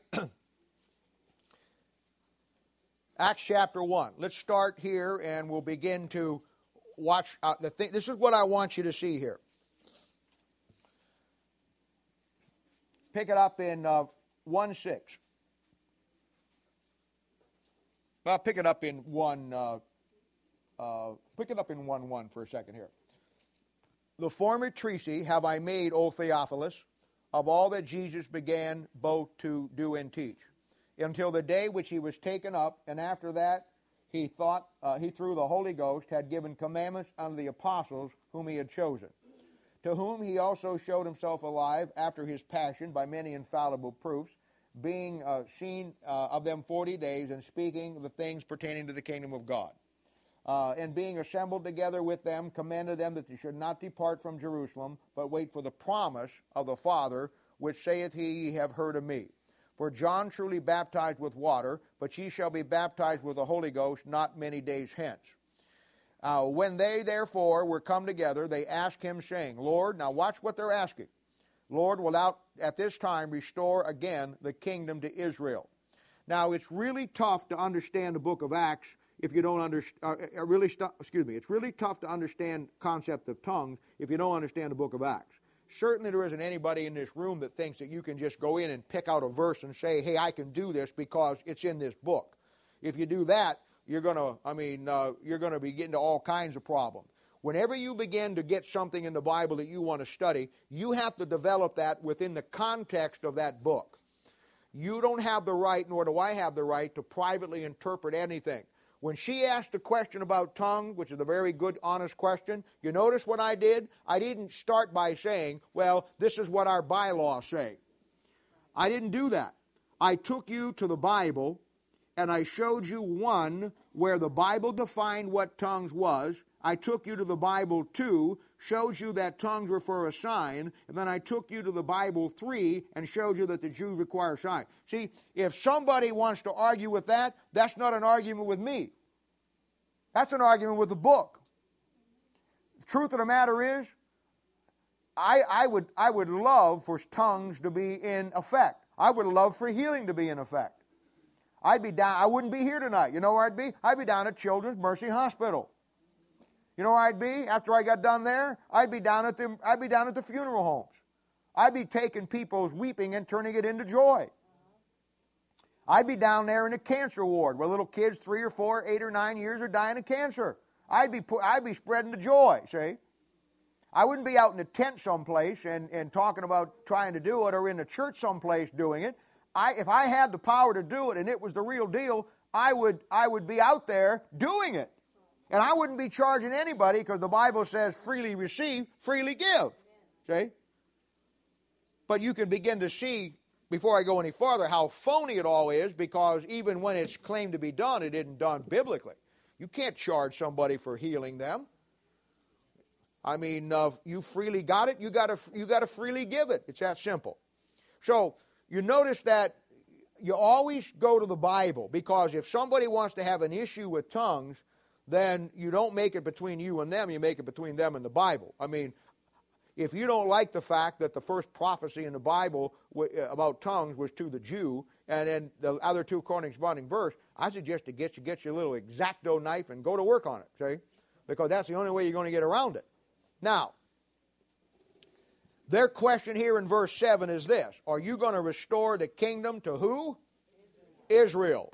Acts chapter one. Let's start here and we'll begin to watch uh, the thing. This is what I want you to see here. Pick it up in uh, one six. Well, pick it up in one. Uh, uh, pick it up in one one for a second here. The former treatise have I made, O Theophilus, of all that Jesus began both to do and teach, until the day which he was taken up, and after that he thought uh, he through the Holy Ghost had given commandments unto the apostles whom he had chosen, to whom he also showed himself alive after his passion by many infallible proofs, being uh, seen uh, of them forty days, and speaking the things pertaining to the kingdom of God. Uh, and being assembled together with them, commanded them that they should not depart from Jerusalem, but wait for the promise of the Father, which saith he, ye have heard of me. For John truly baptized with water, but ye shall be baptized with the Holy Ghost not many days hence. Uh, when they therefore were come together, they asked him, saying, Lord, now watch what they're asking. Lord, wilt thou at this time restore again the kingdom to Israel? Now, it's really tough to understand the book of Acts if you don't understand, uh, really, stu- excuse me, it's really tough to understand concept of tongues if you don't understand the book of Acts. Certainly there isn't anybody in this room that thinks that you can just go in and pick out a verse and say, hey, I can do this because it's in this book. If you do that, you're going to, I mean, uh, you're going to be getting to all kinds of problems. Whenever you begin to get something in the Bible that you want to study, you have to develop that within the context of that book. You don't have the right, nor do I have the right, to privately interpret anything. When she asked a question about tongue, which is a very good, honest question, you notice what I did? I didn't start by saying, well, this is what our bylaws say. I didn't do that. I took you to the Bible, and I showed you one where the Bible defined what tongues was. I took you to the Bible two, showed you that tongues were for a sign, and then I took you to the Bible three and showed you that the Jews require a sign. See, if somebody wants to argue with that, that's not an argument with me. That's an argument with the book. The truth of the matter is, I, I would I would love for tongues to be in effect. I would love for healing to be in effect. I'd be down. I wouldn't be here tonight. You know where I'd be? I'd be down at Children's Mercy Hospital. You know where I'd be after I got done there? I'd be down at the I'd be down at the funeral homes. I'd be taking people's weeping and turning it into joy. I'd be down there in the cancer ward where little kids, three or four, eight or nine years, are dying of cancer. I'd be I'd be spreading the joy. See, I wouldn't be out in a tent someplace and, and talking about trying to do it, or in a church someplace doing it. I if I had the power to do it and it was the real deal, I would I would be out there doing it. And I wouldn't be charging anybody, because the Bible says freely receive, freely give. See? But you can begin to see, before I go any farther, how phony it all is, because even when it's claimed to be done, it isn't done biblically. You can't charge somebody for healing them. I mean, uh, you freely got it, you got to you got to freely give it. It's that simple. So you notice that you always go to the Bible, because if somebody wants to have an issue with tongues, then you don't make it between you and them, you make it between them and the Bible. I mean, if you don't like the fact that the first prophecy in the Bible about tongues was to the Jew, and then the other two corresponding verse, I suggest to get you get you a little X-Acto knife and go to work on it, see? Because that's the only way you're going to get around it. Now, their question here in verse seven is this. Are you going to restore the kingdom to who? Israel. Israel.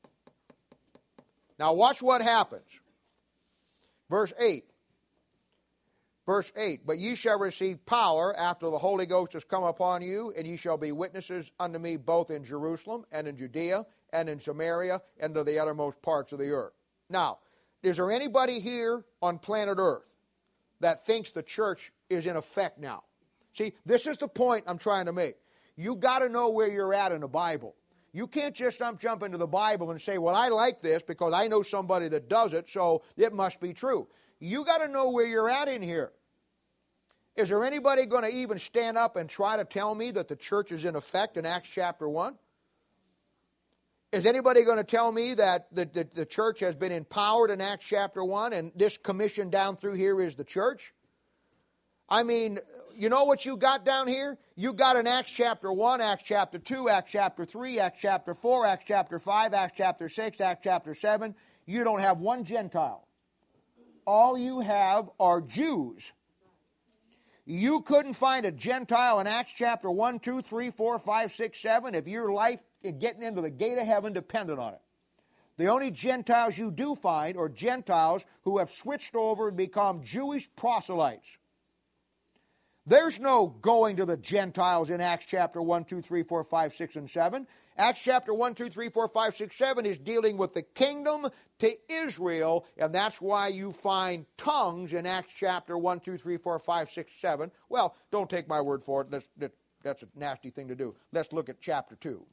Now watch what happens. Verse eight. Verse eight. But ye shall receive power after the Holy Ghost has come upon you, and ye shall be witnesses unto me both in Jerusalem and in Judea and in Samaria and to the uttermost parts of the earth. Now, is there anybody here on planet Earth that thinks the church is in effect now? See, this is the point I'm trying to make. You got to know where you're at in the Bible. You can't just jump, jump into the Bible and say, well, I like this because I know somebody that does it, so it must be true. You got to know where you're at in here. Is there anybody going to even stand up and try to tell me that the church is in effect in Acts chapter one? Is anybody going to tell me that the, the, the church has been empowered in Acts chapter one and this commission down through here is the church? I mean, you know what you got down here? You got in Acts chapter one, Acts chapter two, Acts chapter three, Acts chapter four, Acts chapter five, Acts chapter six, Acts chapter seven. You don't have one Gentile. All you have are Jews. You couldn't find a Gentile in Acts chapter one, two, three, four, five, six, seven if your life in getting into the gate of heaven depended on it. The only Gentiles you do find are Gentiles who have switched over and become Jewish proselytes. There's no going to the Gentiles in Acts chapter one, two, three, four, five, six, and seven. Acts chapter one, two, three, four, five, six, seven is dealing with the kingdom to Israel, and that's why you find tongues in Acts chapter one, two, three, four, five, six, seven. Well, don't take my word for it. That's, that, that's a nasty thing to do. Let's look at chapter two.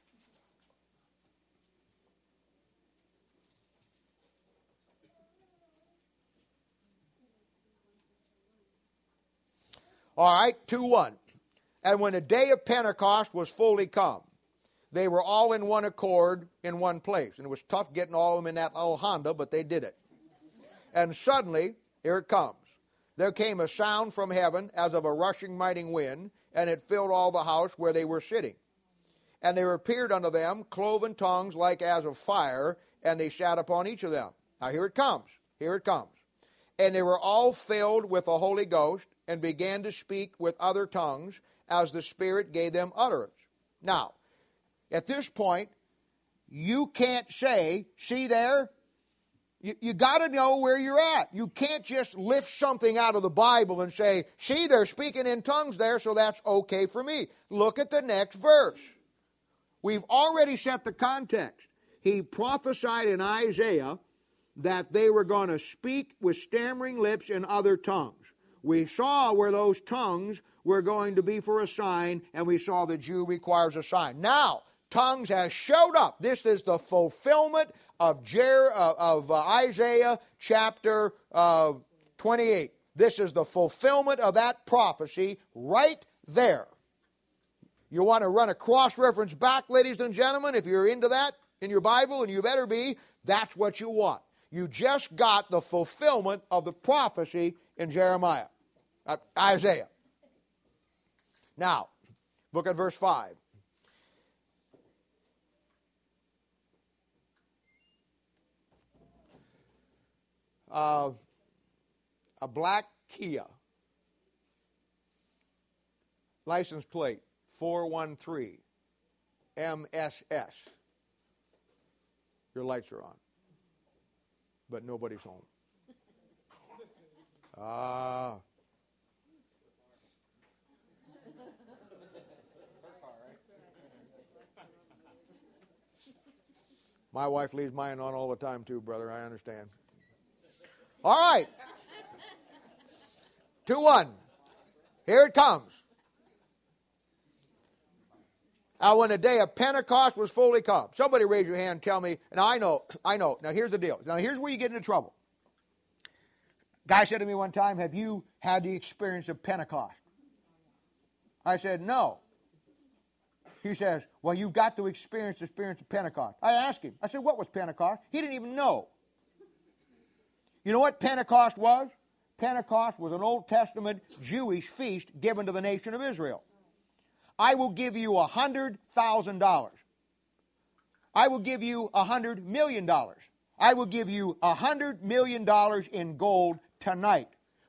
All right, two one. And when the day of Pentecost was fully come, they were all in one accord in one place. And it was tough getting all of them in that little Honda, but they did it. And suddenly, here it comes. There came a sound from heaven as of a rushing mighty wind, and it filled all the house where they were sitting. And there appeared unto them cloven tongues like as of fire, and they sat upon each of them. Now here it comes. Here it comes. And they were all filled with the Holy Ghost, and began to speak with other tongues as the Spirit gave them utterance. Now, at this point, you can't say, see there, you, you got to know where you're at. You can't just lift something out of the Bible and say, see, they're speaking in tongues there, so that's okay for me. Look at the next verse. We've already set the context. He prophesied in Isaiah that they were going to speak with stammering lips and other tongues. We saw where those tongues were going to be for a sign, and we saw the Jew requires a sign. Now, tongues has showed up. This is the fulfillment of, Jer- uh, of uh, Isaiah chapter uh, twenty-eight. This is the fulfillment of that prophecy right there. You want to run a cross-reference back, ladies and gentlemen, if you're into that in your Bible, and you better be, that's what you want. You just got the fulfillment of the prophecy in Jeremiah, uh, Isaiah. Now, look at verse five. Uh, a black Kia, license plate four one three M S S. Your lights are on, but nobody's home. Ah. My wife leaves mine on all the time too, brother. I understand. All right. two one. Here it comes. Now, when the day of Pentecost was fully come. Somebody raise your hand and tell me. And I know, I know. Now, here's the deal. Now, here's where you get into trouble. Guy said to me one time, have you had the experience of Pentecost? I said, no. He says, well, you've got to experience the experience of Pentecost. I asked him. I said, what was Pentecost? He didn't even know. You know what Pentecost was? Pentecost was an Old Testament Jewish feast given to the nation of Israel. I will give you a hundred thousand dollars. I will give you a hundred million dollars. I will give you a hundred million dollars in gold tonight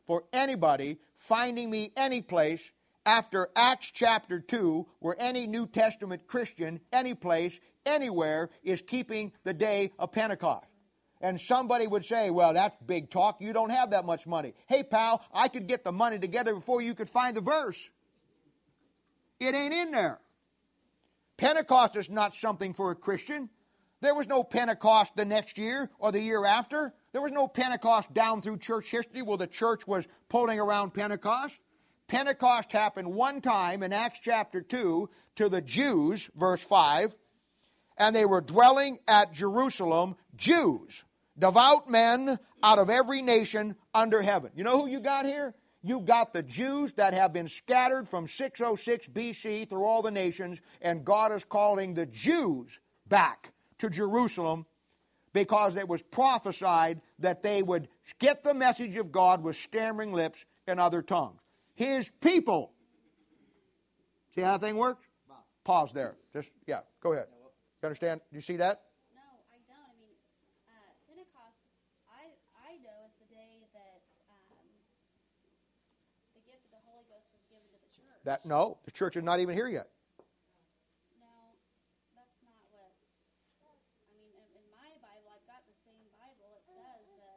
for anybody finding me any place after Acts chapter two where any New Testament Christian, any place, anywhere, is keeping the day of Pentecost. And somebody would say, well, that's big talk. You don't have that much money. Hey, pal, I could get the money together before you could find the verse. It ain't in there. Pentecost is not something for a Christian. There was no Pentecost the next year or the year after. There was no Pentecost down through church history where the church was pulling around Pentecost. Pentecost happened one time in Acts chapter two to the Jews, verse five, and they were dwelling at Jerusalem, Jews, devout men out of every nation under heaven. You know who you got here? You got the Jews that have been scattered from six oh six B C through all the nations, and God is calling the Jews back to Jerusalem because it was prophesied that they would get the message of God with stammering lips and other tongues. His people. See how that thing works? Pause there. Just, yeah, go ahead. You understand? Do you see that? No, I don't. I mean, uh, Pentecost, I I know is the day that um, the gift of the Holy Ghost was given to the church. That no, the church is not even here yet. No, that's not what. I mean, in, in my Bible, I've got the same Bible. It says that.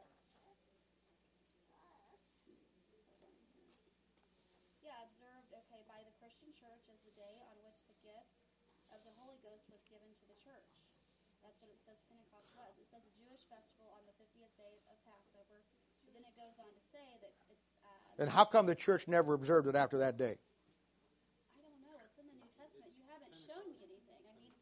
Yeah, observed, okay, by the Christian church as the day on which the gift of the Holy Ghost was given to the church. That's what it says Pentecost was. It says a Jewish festival on the fiftieth day of Passover. But then it goes on to say that it's... Uh, And how come the church never observed it after that day? I don't know. It's in the New Testament. You haven't shown me anything. I mean...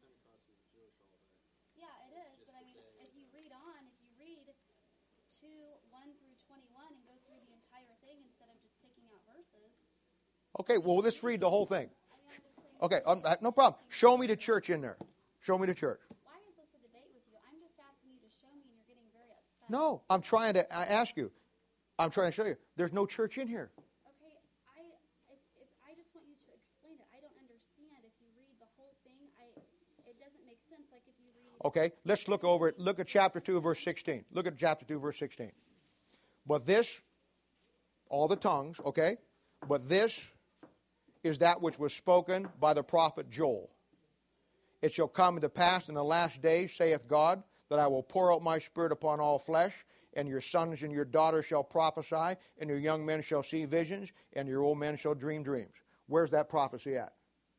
Yeah, it is. But I mean, if you read on, if you read two, one through twenty-one and go through the entire thing instead of just picking out verses... Okay, well, let's read the whole thing. I mean, I'm just saying... Okay, um, no problem. Show me the church in there. Show me the church. Why is this a debate with you? I'm just asking you to show me and you're getting very upset. No, I'm trying to I ask you. I'm trying to show you. There's no church in here. Okay, I if, if I just want you to explain it. I don't understand. If you read the whole thing, I it doesn't make sense. Like if you read. Okay, let's look over it. Look at chapter two, verse sixteen. Look at chapter two, verse sixteen. But this, all the tongues, okay? But this is that which was spoken by the prophet Joel. It shall come to pass in the last days, saith God, that I will pour out my spirit upon all flesh, and your sons and your daughters shall prophesy, and your young men shall see visions, and your old men shall dream dreams. Where's that prophecy at?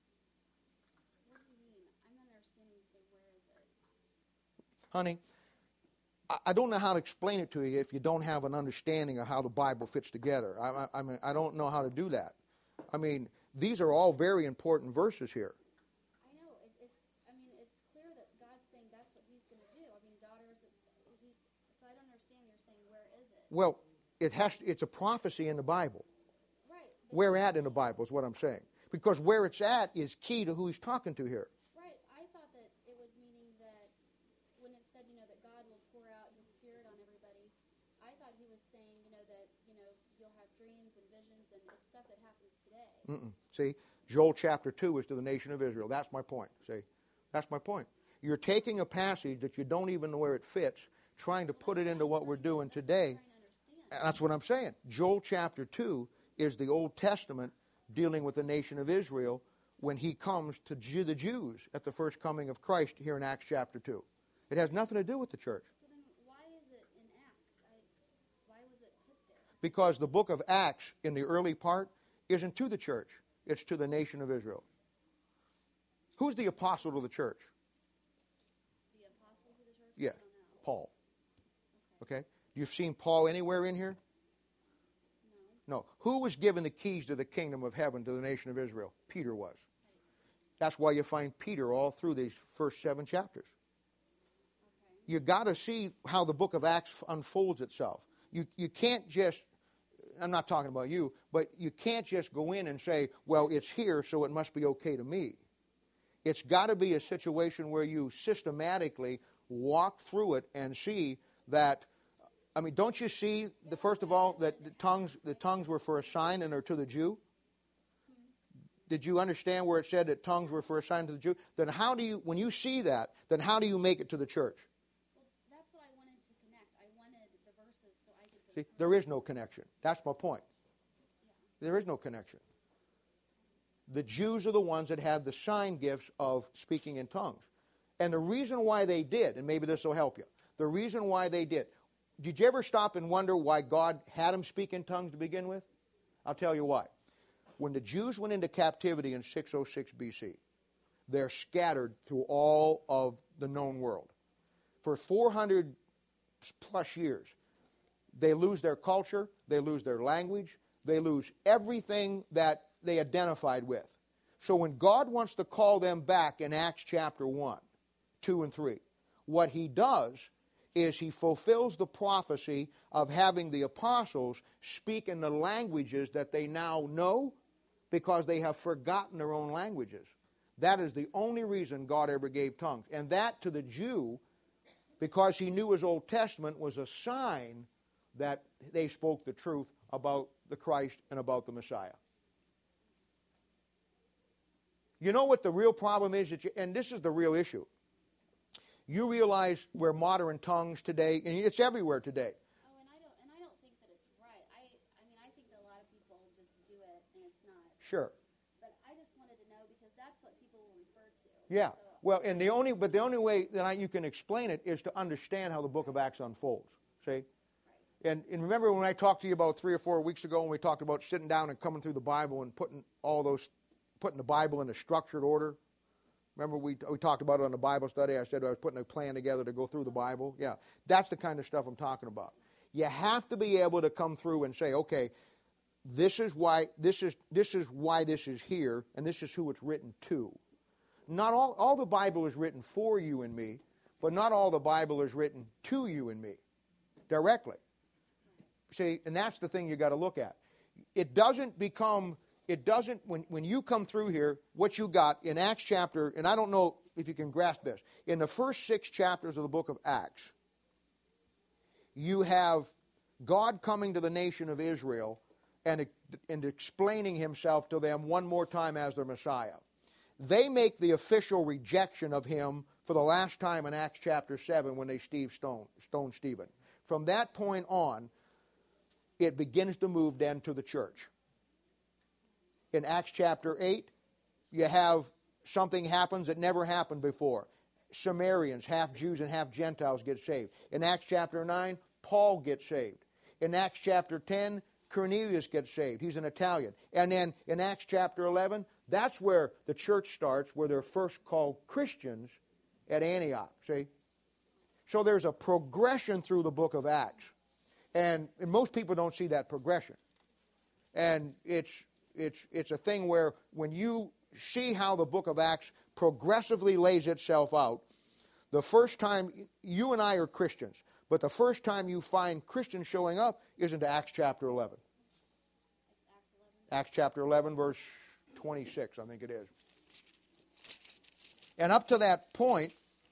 What do you mean? I'm not understanding. You say where is it? Honey, I- I don't know how to explain it to you if you don't have an understanding of how the Bible fits together. I, I, I mean, I don't know how to do that. I mean, these are all very important verses here. I know. It, it's. I mean, it's clear that God's saying that's what He's going to do. I mean, daughters. He. So I don't understand. You're saying where is it? Well, it has. It's a prophecy in the Bible. Right. But Where at in the Bible is what I'm saying. Because where it's at is key to who he's talking to here. Right. I thought that it was meaning that when it said, you know, that God will pour out His Spirit on everybody. I thought He was saying, you know, that you know you'll have dreams and visions and it's stuff that happens today. Mm-mm. See, Joel chapter two is to the nation of Israel. That's my point. See, that's my point. You're taking a passage that you don't even know where it fits, trying to put it into what we're doing today. I'm trying to understand. That's what I'm saying. Joel chapter two is the Old Testament dealing with the nation of Israel when he comes to Jew, the Jews at the first coming of Christ here in Acts chapter two. It has nothing to do with the church. So then, why is it in Acts? I, why was it put there? Because the book of Acts in the early part isn't to the church. It's to the nation of Israel. Who's the apostle to the church? The apostle to the church? Yeah, I don't know. Paul. Okay? You've seen Paul anywhere in here? No. No. Who was given the keys to the kingdom of heaven to the nation of Israel? Peter was. That's why you find Peter all through these first seven chapters. Okay. You got to see how the book of Acts unfolds itself. You you can't just, I'm not talking about you, but you can't just go in and say, well, it's here, so it must be okay to me. It's got to be a situation where you systematically walk through it and see that, I mean, don't you see, the, first of all, that the tongues, the tongues were for a sign and are to the Jew? Did you understand where it said that tongues were for a sign to the Jew? Then how do you, when you see that, then how do you make it to the church? Well, that's what I wanted to connect. I wanted the verses so I could See, there is no connection. That's my point. There is no connection. The Jews are the ones that have the sign gifts of speaking in tongues. And the reason why they did, and maybe this will help you, the reason why they did, did you ever stop and wonder why God had them speak in tongues to begin with? I'll tell you why. When the Jews went into captivity in six oh six B C, they're scattered through all of the known world. For four hundred plus years, they lose their culture, they lose their language, they lose everything that they identified with. So when God wants to call them back in Acts chapter one, two, and three, what he does is he fulfills the prophecy of having the apostles speak in the languages that they now know because they have forgotten their own languages. That is the only reason God ever gave tongues. And that to the Jew, because he knew his Old Testament, was a sign that they spoke the truth about the Christ and about the Messiah. You know what the real problem is? That you, and this is the real issue. You realize we're modern tongues today, and it's everywhere today. Oh, and I don't, and I don't think that it's right. I, I mean, I think that a lot of people just do it, and it's not. Sure. But I just wanted to know because that's what people will refer to. Yeah. So, Well, and the only, but the only way that I, you can explain it is to understand how the Book of Acts unfolds. See? And, and remember when I talked to you about three or four weeks ago, when we talked about sitting down and coming through the Bible and putting all those, putting the Bible in a structured order. Remember we we talked about it on the Bible study. I said I was putting a plan together to go through the Bible. Yeah, that's the kind of stuff I'm talking about. You have to be able to come through and say, okay, this is why this is this is why this is here, and this is who it's written to. Not all all the Bible is written for you and me, but not all the Bible is written to you and me directly. See, and that's the thing you got to look at. It doesn't become. It doesn't, when, when you come through here, what you got in Acts chapter, and I don't know if you can grasp this, in the first six chapters of the book of Acts, you have God coming to the nation of Israel and, and explaining himself to them one more time as their Messiah. They make the official rejection of him for the last time in Acts chapter seven when they Steve stone, stoned Stephen. From that point on, it begins to move then to the church. In Acts chapter eight, you have something happens that never happened before. Samaritans, half Jews and half Gentiles, get saved. In Acts chapter nine, Paul gets saved. In Acts chapter ten, Cornelius gets saved. He's an Italian. And then in Acts chapter eleven, that's where the church starts, where they're first called Christians at Antioch. See? So there's a progression through the book of Acts. And, and most people don't see that progression. And it's... It's, it's a thing where when you see how the book of Acts progressively lays itself out, the first time, you and I are Christians, but the first time you find Christians showing up is into Acts chapter eleven. Acts chapter eleven, verse twenty-six, I think it is. And up to that point,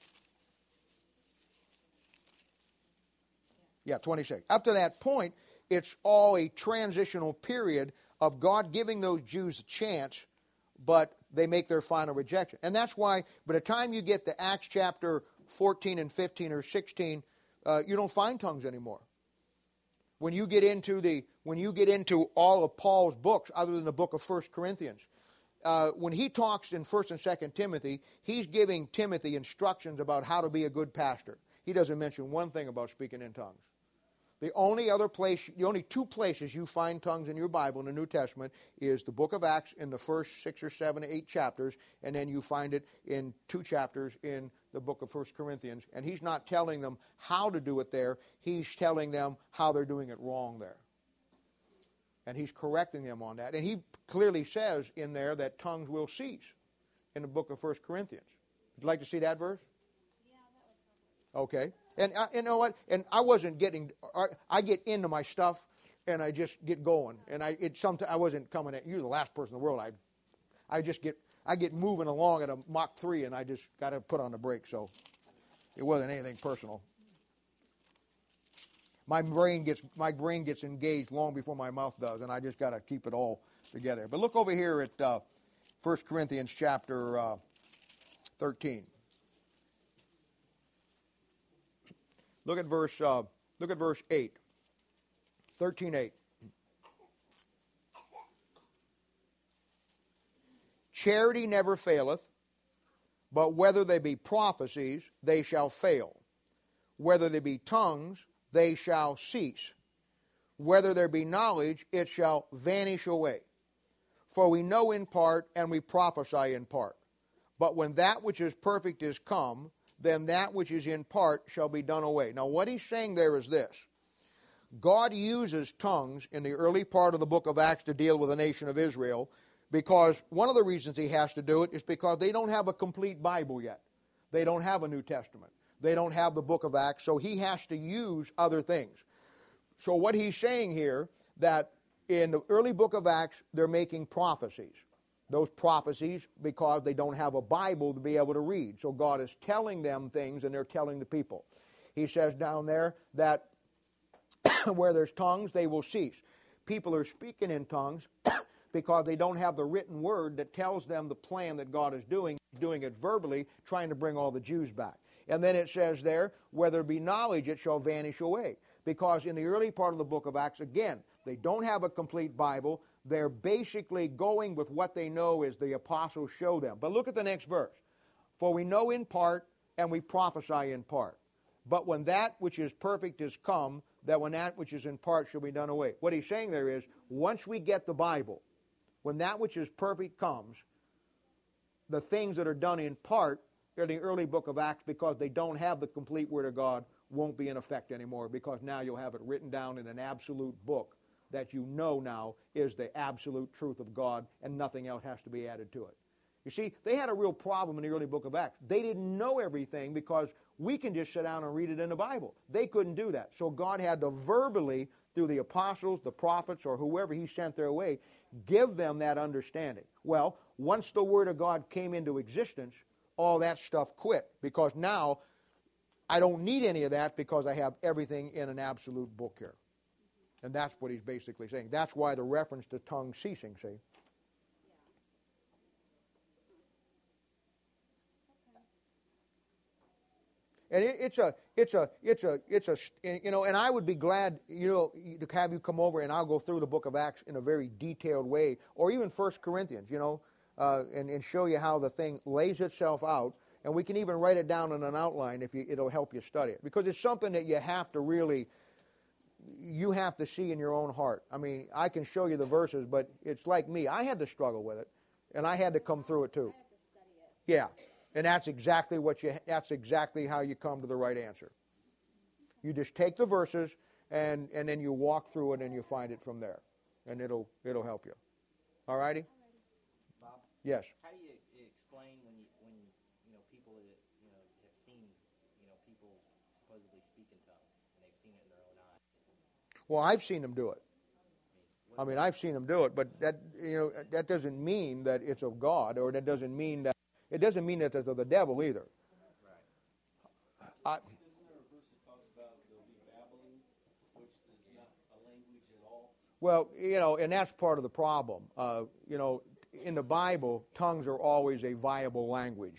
yeah, twenty-six. Up to that point, it's all a transitional period of God giving those Jews a chance, but they make their final rejection. And that's why by the time you get to Acts chapter fourteen and fifteen or sixteen, uh, you don't find tongues anymore. When you get into the when you get into all of Paul's books, other than the book of First Corinthians, uh, when he talks in First and Second Timothy, he's giving Timothy instructions about how to be a good pastor. He doesn't mention one thing about speaking in tongues. The only other place, the only two places you find tongues in your Bible in the New Testament is the book of Acts in the first six or seven, eight chapters, and then you find it in two chapters in the book of First Corinthians. And he's not telling them how to do it there. He's telling them how they're doing it wrong there. And he's correcting them on that. And he clearly says in there that tongues will cease in the book of First Corinthians. Would you like to see that verse? Yeah, that would probably. Okay. And I, you know what? And I wasn't getting. I get into my stuff, and I just get going. And I it sometimes I wasn't coming at you, the last person in the world. I, I just get I get moving along at a Mach three, and I just got to put on the brakes. So, it wasn't anything personal. My brain gets my brain gets engaged long before my mouth does, and I just got to keep it all together. But look over here at uh, First Corinthians chapter uh, thirteen. Look at verse. Uh, look at verse eight. thirteen eight. Charity never faileth, but whether they be prophecies, they shall fail. Whether they be tongues, they shall cease. Whether there be knowledge, it shall vanish away. For we know in part, and we prophesy in part. But when that which is perfect is come, then that which is in part shall be done away. Now what he's saying there is this. God uses tongues in the early part of the book of Acts to deal with the nation of Israel, because one of the reasons he has to do it is because they don't have a complete Bible yet. They don't have a New Testament. They don't have the book of Acts, so he has to use other things. So what he's saying here, that in the early book of Acts, they're making prophecies. Those prophecies because they don't have a Bible to be able to read. So God is telling them things and they're telling the people. He says down there that where there's tongues, they will cease. People are speaking in tongues because they don't have the written word that tells them the plan that God is doing, doing it verbally, trying to bring all the Jews back. And then it says there, whether it be knowledge, it shall vanish away. Because in the early part of the book of Acts, again, they don't have a complete Bible. They're basically going with what they know as the apostles show them. But look at the next verse. For we know in part, and we prophesy in part. But when that which is perfect is come, that when that which is in part shall be done away. What he's saying there is, once we get the Bible, when that which is perfect comes, the things that are done in part in the early book of Acts, because they don't have the complete Word of God, won't be in effect anymore, because now you'll have it written down in an absolute book that you know now is the absolute truth of God, and nothing else has to be added to it. You see, they had a real problem in the early book of Acts. They didn't know everything because we can just sit down and read it in the Bible. They couldn't do that. So God had to verbally, through the apostles, the prophets, or whoever he sent their way, give them that understanding. Well, once the Word of God came into existence, all that stuff quit, because now I don't need any of that because I have everything in an absolute book here. And that's what he's basically saying. That's why the reference to tongue ceasing, see? And it, it's a, it's a, it's a, it's a, you know, and I would be glad, you know, to have you come over and I'll go through the book of Acts in a very detailed way, or even First Corinthians, you know, uh, and, and show you how the thing lays itself out. And we can even write it down in an outline if you, it'll help you study it. Because it's something that you have to really, you have to see in your own heart. I mean, I can show you the verses, but it's like me. I had to struggle with it, and I had to come through it too. I have to study it. Yeah, and that's exactly what you. That's exactly how you come to the right answer. You just take the verses, and and then you walk through it, and you find it from there, and it'll it'll help you. All righty? Bob? Yes. How do you explain when you when you know people that you know have seen you know people supposedly speak in tongues and they've seen it in their own eyes? Well, I've seen them do it. I mean, I've seen them do it, but that you know that doesn't mean that it's of God, or that doesn't mean that it doesn't mean that it's of the devil either. Right. I, Isn't there a verse that talks about they'll be babbling, which is not a language at all? well, you know, and that's part of the problem. Uh, you know, in the Bible, tongues are always a viable language,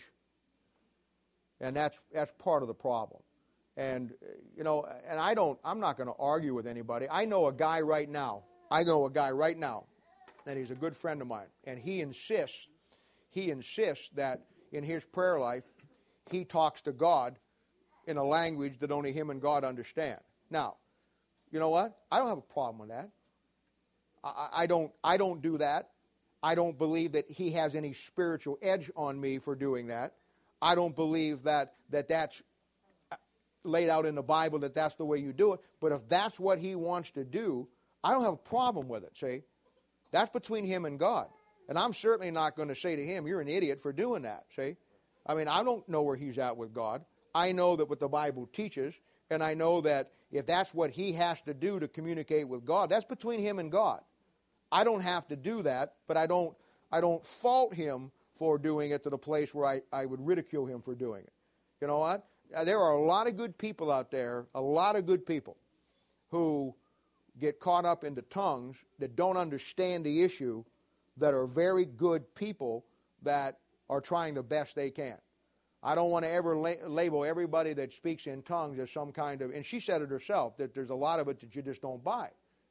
and that's that's part of the problem. And you know, and I don't. I'm not going to argue with anybody. I know a guy right now. I know a guy right now, and he's a good friend of mine, and he insists. He insists that in his prayer life, he talks to God in a language that only him and God understand. Now, you know what? I don't have a problem with that. I, I don't. I don't do that. I don't believe that he has any spiritual edge on me for doing that. I don't believe that that that's laid out in the Bible that that's the way you do it. But if that's what he wants to do, I don't have a problem with it, see? That's between him and God. And I'm certainly not going to say to him, you're an idiot for doing that, see? I mean, I don't know where he's at with God. I know that what the Bible teaches, and I know that if that's what he has to do to communicate with God, that's between him and God. I don't have to do that, but I don't I don't fault him for doing it to the place where I, I would ridicule him for doing it. You know what? There are a lot of good people out there, a lot of good people, who get caught up into tongues that don't understand the issue, that are very good people that are trying the best they can. I don't want to ever la- label everybody that speaks in tongues as some kind of, and she said it herself, that there's a lot of it that you just don't buy.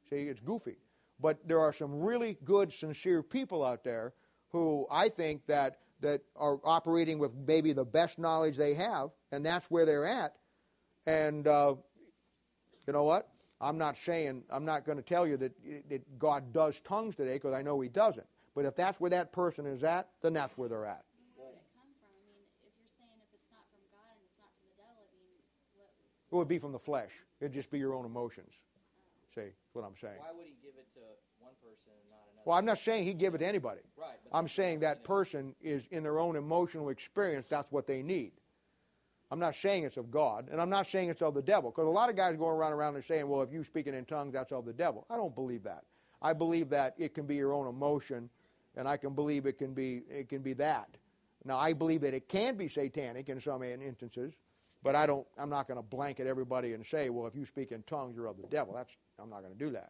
See, it's goofy. But there are some really good, sincere people out there who I think that, that are operating with maybe the best knowledge they have, and that's where they're at. And uh, you know what? I'm not saying, I'm not going to tell you that, that God does tongues today, because I know He doesn't. But if that's where that person is at, then that's where they're at. Where would it come from? I mean, if you're saying if it's not from God and it's not from the devil, I mean, what? It would be from the flesh. It'd just be your own emotions. See, that's what I'm saying. Why would He give it to one person and not another? Well, I'm not saying He'd give it to anybody. Right. But I'm saying that person is in their own emotional experience, that's what they need. I'm not saying it's of God, and I'm not saying it's of the devil, because a lot of guys going around around and saying, well, if you speaking in tongues, that's of the devil. I don't believe that. I believe that it can be your own emotion, and I can believe it can be it can be that. Now, I believe that it can be satanic in some instances, but I don't. I'm not going to blanket everybody and say, well, if you speak in tongues, you're of the devil. That's I'm not going to do that.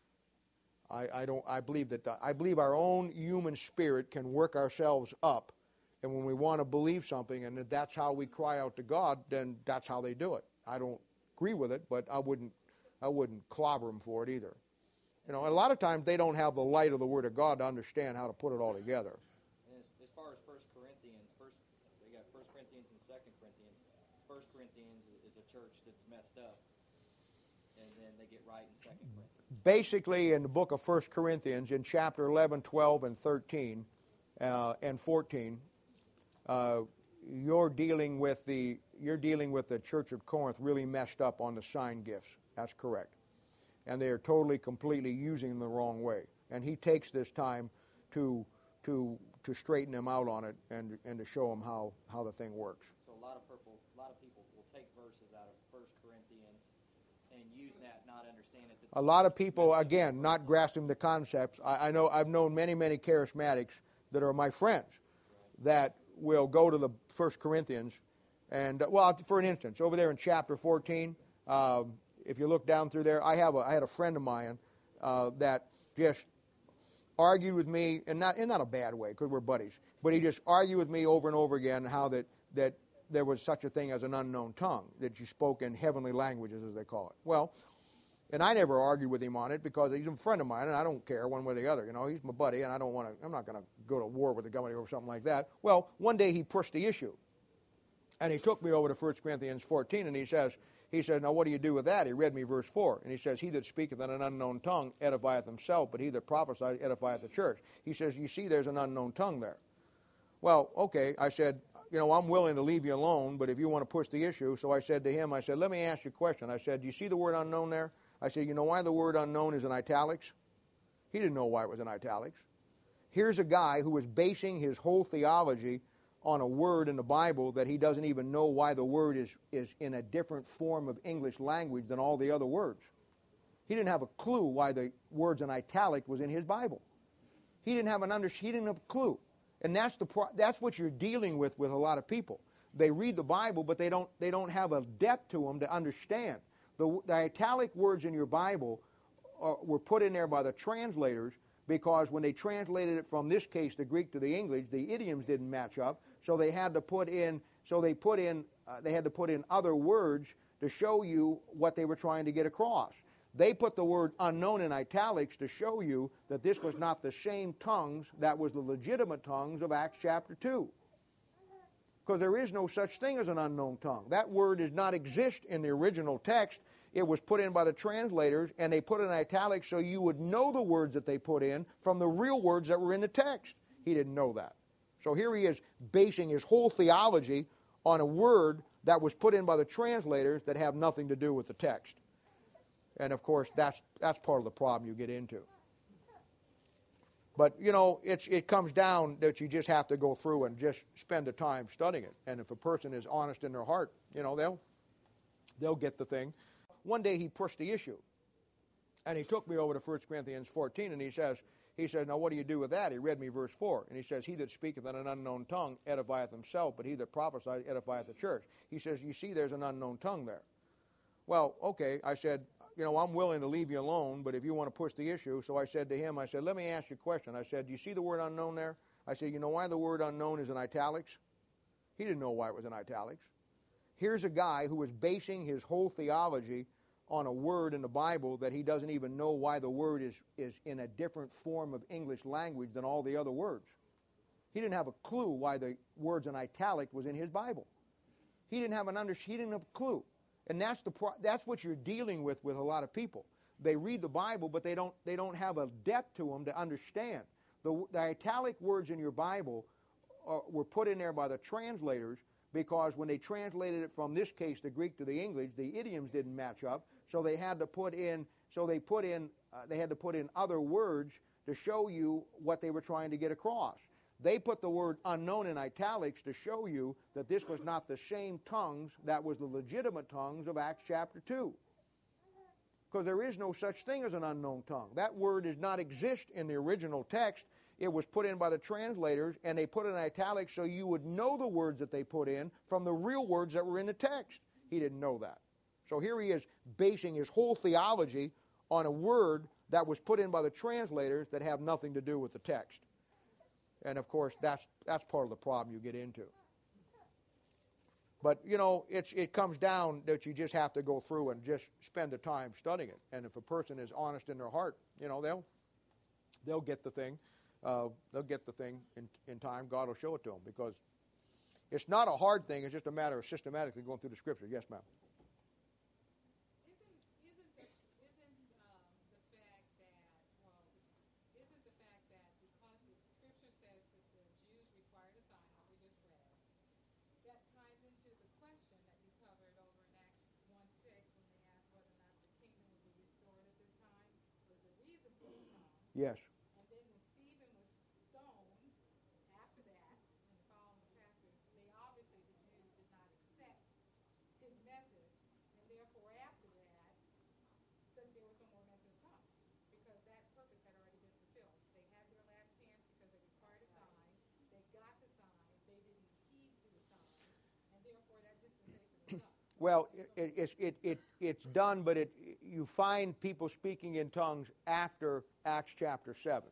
I, I don't. I believe that. The, I believe our own human spirit can work ourselves up, and when we want to believe something, and if that's how we cry out to God, then that's how they do it. I don't agree with it, but I wouldn't. I wouldn't clobber them for it either. You know, a lot of times they don't have the light of the Word of God to understand how to put it all together. And as, as far as First Corinthians, first they got First Corinthians and Second Corinthians. First Corinthians is a church that's messed up, and then they get right in Second Corinthians. Basically, in the book of First Corinthians, in chapter eleven, twelve, and thirteen, uh, and fourteen, uh, you're dealing with the you're dealing with the Church of Corinth really messed up on the sign gifts. That's correct. And they are totally, completely using them the wrong way. And he takes this time to to to straighten them out on it and and to show them how, how the thing works. So a lot of people, a lot of people will take verses out of First Corinthians and use that, not understand it. A lot of people, again, not grasping the concepts. I, I know I've known many, many charismatics that are my friends that will go to the First Corinthians and, well, for an instance, over there in chapter fourteen. Um, If you look down through there, I have a, I had a friend of mine uh, that just argued with me, and not in not a bad way, because we're buddies, but he just argued with me over and over again how that, that there was such a thing as an unknown tongue, that you spoke in heavenly languages, as they call it. Well, and I never argued with him on it, because he's a friend of mine, and I don't care one way or the other. You know, he's my buddy, and I don't want to, I'm not going to go to war with the government over something like that. Well, one day he pushed the issue, and he took me over to First Corinthians fourteen, and he says, He says, now what do you do with that? He read me verse four. And he says, he that speaketh in an unknown tongue edifieth himself, but he that prophesieth edifieth the church. He says, you see there's an unknown tongue there. Well, okay, I said, you know, I'm willing to leave you alone, but if you want to push the issue. So I said to him, I said, let me ask you a question. I said, do you see the word unknown there? I said, you know why the word unknown is in italics? He didn't know why it was in italics. Here's a guy who was basing his whole theology on a word in the Bible that he doesn't even know why the word is, is in a different form of English language than all the other words. He didn't have a clue why the words in italic was in his Bible. He didn't have an under, he didn't have a clue. And that's the pro, that's what you're dealing with with a lot of people. They read the Bible, but they don't they don't have a depth to them to understand. The, the italic words in your Bible are, were put in there by the translators, because when they translated it from this case, the Greek to the English, the idioms didn't match up. So they had to put in. So they put in. Uh, they had to put in other words to show you what they were trying to get across. They put the word unknown in italics to show you that this was not the same tongues that was the legitimate tongues of Acts chapter two. Because there is no such thing as an unknown tongue. That word does not exist in the original text. It was put in by the translators, and they put it in italics so you would know the words that they put in from the real words that were in the text. He didn't know that. So here he is basing his whole theology on a word that was put in by the translators that have nothing to do with the text. And of course, that's that's part of the problem you get into. But, you know, it's, it comes down that you just have to go through and just spend the time studying it. And if a person is honest in their heart, you know, they'll they'll get the thing. One day he pushed the issue. And he took me over to First Corinthians fourteen, and he says, he says, now what do you do with that? He read me verse four, and he says, he that speaketh in an unknown tongue edifieth himself, but he that prophesieth edifieth the church. He says, you see there's an unknown tongue there. Well, okay, I said, you know, I'm willing to leave you alone, but if you want to push the issue. So I said to him, I said, let me ask you a question. I said, do you see the word unknown there? I said, you know why the word unknown is in italics? He didn't know why it was in italics. Here's a guy who was basing his whole theology on a word in the Bible that he doesn't even know why the word is, is in a different form of English language than all the other words. He didn't have a clue why the words in italic was in his Bible. He didn't have an under, he didn't have a clue. And that's the pro, that's what you're dealing with with a lot of people. They read the Bible, but they don't they don't have a depth to them to understand. The, the italic words in your Bible are, were put in there by the translators because when they translated it from this case, the Greek to the English, the idioms didn't match up, so they had to put in so they put in uh, they had to put in other words to show you what they were trying to get across. They put the word unknown in italics to show you that this was not the same tongues that was the legitimate tongues of Acts chapter two. Because there is no such thing as an unknown tongue. That word does not exist in the original text. It was put in by the translators, and they put it in italics so you would know the words that they put in from the real words that were in the text. He didn't know that. So here he is basing his whole theology on a word that was put in by the translators that have nothing to do with the text. And, of course, that's that's part of the problem you get into. But, you know, it's, it comes down that you just have to go through and just spend the time studying it. And if a person is honest in their heart, you know, they'll they'll get the thing. Uh, they'll get the thing in, in time. God will show it to them because it's not a hard thing. It's just a matter of systematically going through the Scripture. Yes, ma'am. Yes. And then when Stephen was stoned, after that, in the following chapters, they obviously, the Jews did not accept his message, and therefore after that, that there was no more mention of tongues, because that purpose had already been fulfilled. They had their last chance because they required a sign, they got the signs, they didn't heed to the sign, and therefore that dispensation is done. Well, it, it, it, it, it's done, but it, you find people speaking in tongues after Acts chapter seven.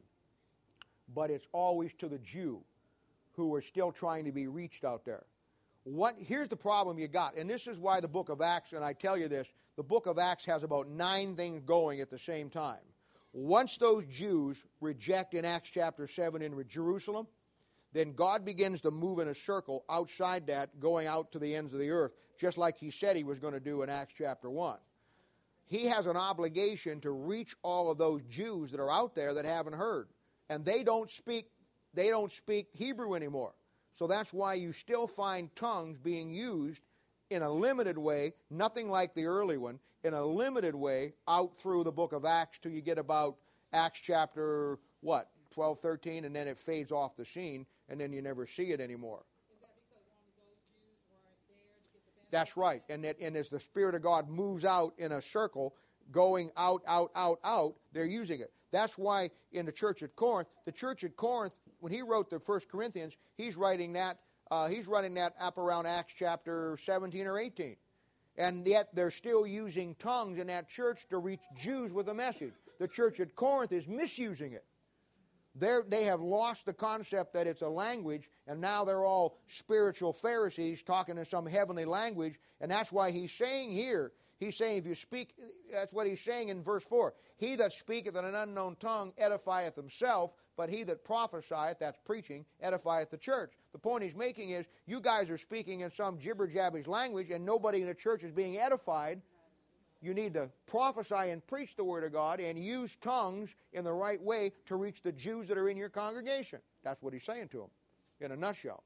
But it's always to the Jew who are still trying to be reached out there. What, here's the problem you got, and this is why the book of Acts, and I tell you this, the book of Acts has about nine things going at the same time. Once those Jews reject in Acts chapter seven in Jerusalem, then God begins to move in a circle outside that, going out to the ends of the earth, just like he said he was going to do in Acts chapter one. He has an obligation to reach all of those Jews that are out there that haven't heard. And they don't speak, they don't speak Hebrew anymore. So that's why you still find tongues being used in a limited way, nothing like the early one, in a limited way out through the book of Acts till you get about Acts chapter, what, twelve, thirteen, and then it fades off the scene, and then you never see it anymore. Is that because only those Jews weren't there to get the benefit? That's right. And, it, and as the Spirit of God moves out in a circle, going out, out, out, out, they're using it. That's why in the church at Corinth, the church at Corinth, when he wrote the First Corinthians, he's writing that, uh, he's writing that up around Acts chapter seventeen or eighteen. And yet they're still using tongues in that church to reach Jews with a message. The church at Corinth is misusing it. They're, they have lost the concept that it's a language, and now they're all spiritual Pharisees talking in some heavenly language, and that's why he's saying here, he's saying if you speak, that's what he's saying in verse four, he that speaketh in an unknown tongue edifieth himself, but he that prophesieth, that's preaching, edifieth the church. The point he's making is, you guys are speaking in some jibber-jabbish language, and nobody in the church is being edified. You need to prophesy and preach the Word of God and use tongues in the right way to reach the Jews that are in your congregation. That's what he's saying to them, in a nutshell.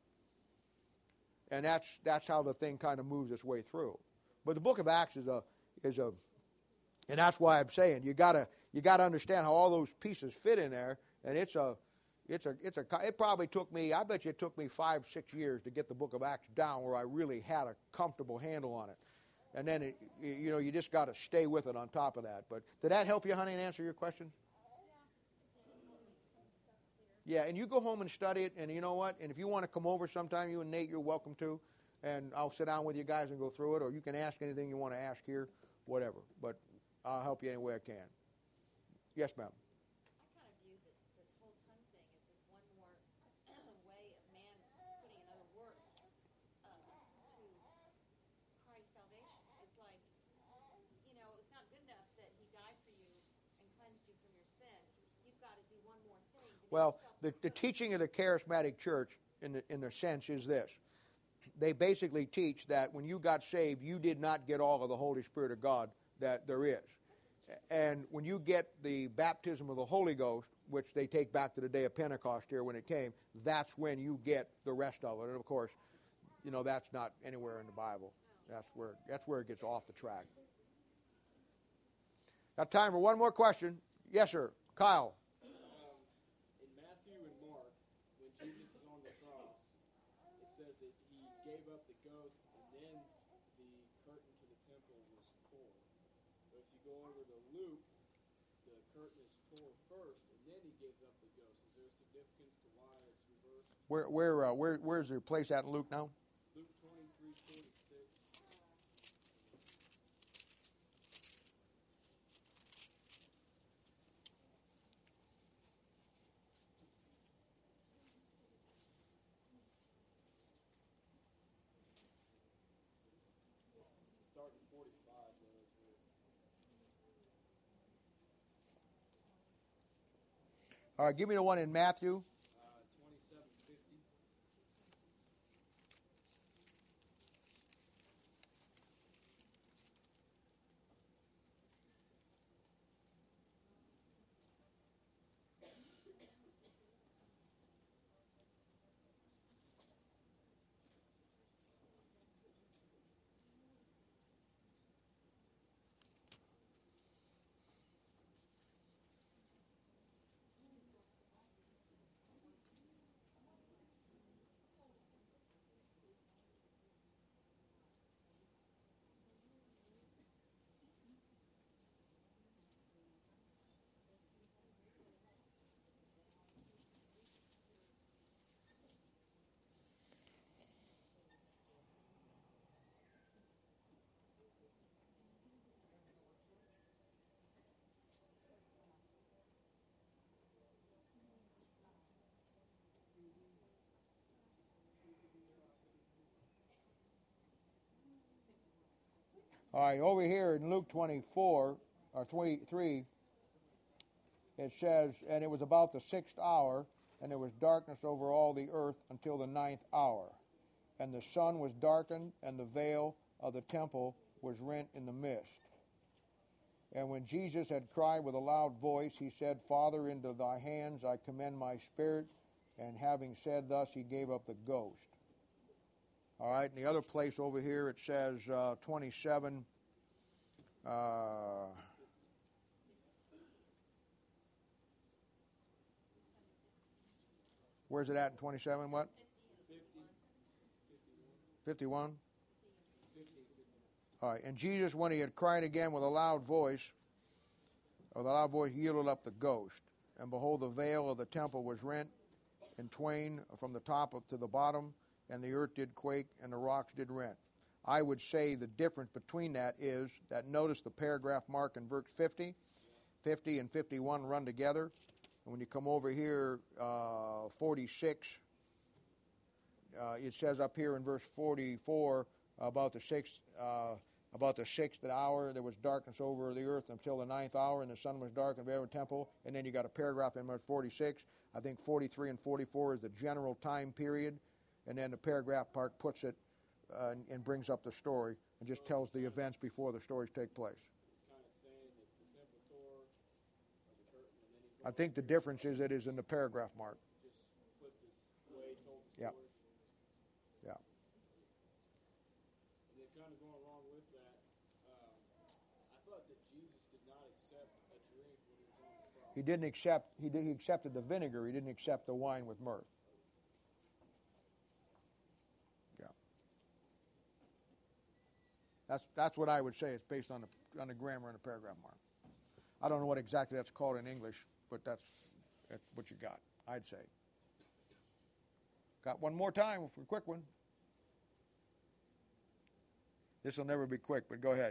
And that's that's how the thing kind of moves its way through. But the book of Acts is a is a, and that's why I'm saying you gotta you gotta understand how all those pieces fit in there. And it's a it's a it's a it probably took me I bet you it took me five six years to get the book of Acts down where I really had a comfortable handle on it. And then, it, you know, you just got to stay with it on top of that. But did that help you, honey, and answer your question? Yeah, and you go home and study it, and you know what? And if you want to come over sometime, you and Nate, you're welcome to. And I'll sit down with you guys and go through it, or you can ask anything you want to ask here, whatever. But I'll help you any way I can. Yes, ma'am. I kind of view this, this whole tongue thing as just one more way of man putting another word uh, to Christ's salvation. It's like, you know, it's not Well, the, the teaching of the charismatic church, in the, in a sense, is this. They basically teach that when you got saved, you did not get all of the Holy Spirit of God that there is. And when you get the baptism of the Holy Ghost, which they take back to the day of Pentecost here when it came, that's when you get the rest of it. And of course, you know, that's not anywhere in the Bible. That's where that's where it gets off the track. Got time for one more question. Yes, sir. Kyle. Um, in Matthew and Mark, when Jesus is on the cross, it says that he gave up the ghost and then the curtain to the temple was torn. But if you go over to Luke, the curtain is torn first and then he gives up the ghost. Is there a significance to why it's reversed? Where where uh, where where's the place at in Luke now? Luke twenty-three forty-six. Starting forty-five, though, is weird. All right, give me the one in Matthew. Uh, twenty-seven fifty. All right, over here in Luke twenty-four, or twenty-three, it says, and it was about the sixth hour, and there was darkness over all the earth until the ninth hour. And the sun was darkened, and the veil of the temple was rent in the midst. And when Jesus had cried with a loud voice, he said, Father, into thy hands I commend my spirit. And having said thus, he gave up the ghost. All right, in the other place over here, it says uh, twenty-seven. Uh, where's it at in twenty-seven? What? fifty-one. All right, and Jesus, when he had cried again with a loud voice, or the loud voice yielded up the ghost. And behold, the veil of the temple was rent in twain from the top to the bottom, and the earth did quake, and the rocks did rent. I would say the difference between that is that notice the paragraph mark in verse fifty. fifty and fifty-one run together. And when you come over here, uh, forty-six, uh, it says up here in verse forty-four about the sixth, uh, about the sixth hour, there was darkness over the earth until the ninth hour, and the sun was dark in the temple. And then you got a paragraph in verse forty-six. I think forty-three and forty-four is the general time period. And then the paragraph part puts it uh, and, and brings up the story and just tells the events before the stories take place. It's kind of saying that the temple tore, or the curtain, and then he I think the difference is it is in the paragraph mark. just flipped his way, told the Yeah. story. Yeah. And then kind of going along with that, um, I thought that Jesus did not accept a drink when he was on the cross. He didn't accept, he, did, he accepted the vinegar, he didn't accept the wine with mirth. Yeah. That's, that's what I would say. It's based on the, on the grammar and the paragraph mark. I don't know what exactly that's called in English, but that's, that's what you got, I'd say. Got one more time for a quick one. This will never be quick, but go ahead.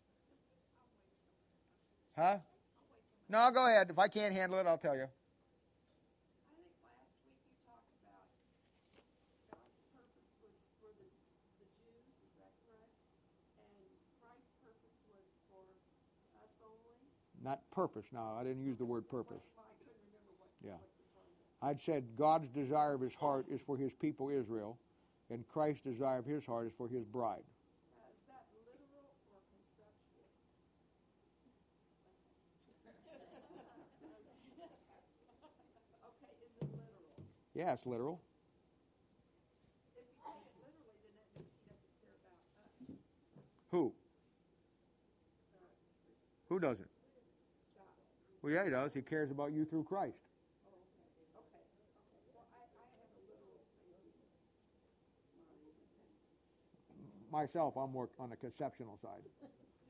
Huh? No, go ahead. If I can't handle it, I'll tell you. I think last week you talked about God's purpose was for the, the Jews, is that correct? And Christ's purpose was for us only? Not purpose. No, I didn't use the word purpose. Well, I couldn't remember what, Yeah. what you told me. I'd said God's desire of his heart is for his people Israel, and Christ's desire of his heart is for his bride. Uh, is that literal or conceptual? Okay, is it literal? Yeah, it's literal. If you take it literally, then that means he doesn't care about us. Who? Uh, Who doesn't? God. Well, yeah, he does. He cares about you through Christ. Oh, okay, okay, okay. Well, I, I have a literal thinking mind. Myself, I'm more on the conceptional side. I,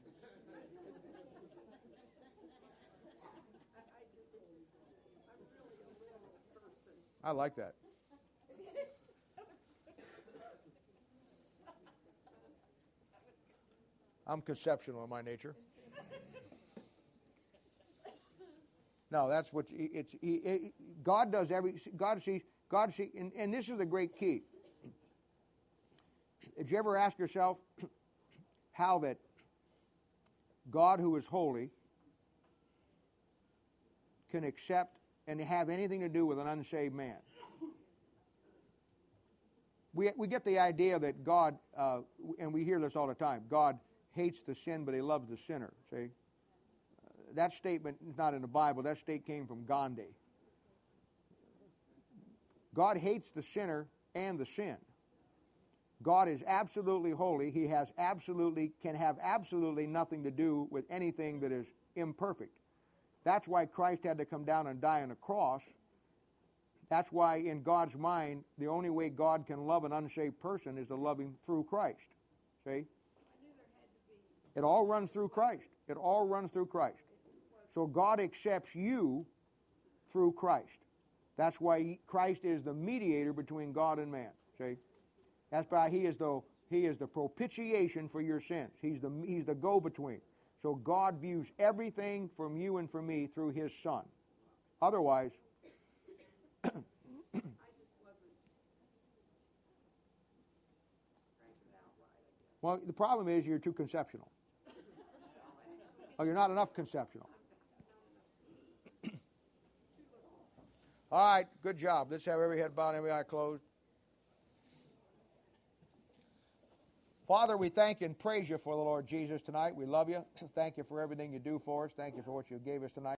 I just, it just, I'm really a literal person. I like that. I'm conceptual in my nature. No, that's what he, it's. He, he, God does every. God sees. God sees, and, and this is the great key. Did you ever ask yourself how that God, who is holy, can accept and have anything to do with an unsaved man? We we get the idea that God, uh, and we hear this all the time. God hates the sin, but he loves the sinner. See. That statement is not in the Bible. That statement came from Gandhi. God hates the sinner and the sin. God is absolutely holy. He has absolutely can have absolutely nothing to do with anything that is imperfect. That's why Christ had to come down and die on a cross. That's why in God's mind, the only way God can love an unsaved person is to love him through Christ. See? I knew there had to be. It all runs through Christ. It all runs through Christ. So God accepts you through Christ. That's why he, Christ is the mediator between God and man. See? That's why he is the he is the propitiation for your sins. He's the he's the go-between. So God views everything from you and from me through his Son. Otherwise, I just wasn't cranking it out right, I guess. well, the problem is you're too conceptual. Oh, you're not enough conceptual. All right, good job. Let's have every head bowed and every eye closed. Father, we thank you and praise you for the Lord Jesus tonight. We love you. Thank you for everything you do for us. Thank you for what you gave us tonight.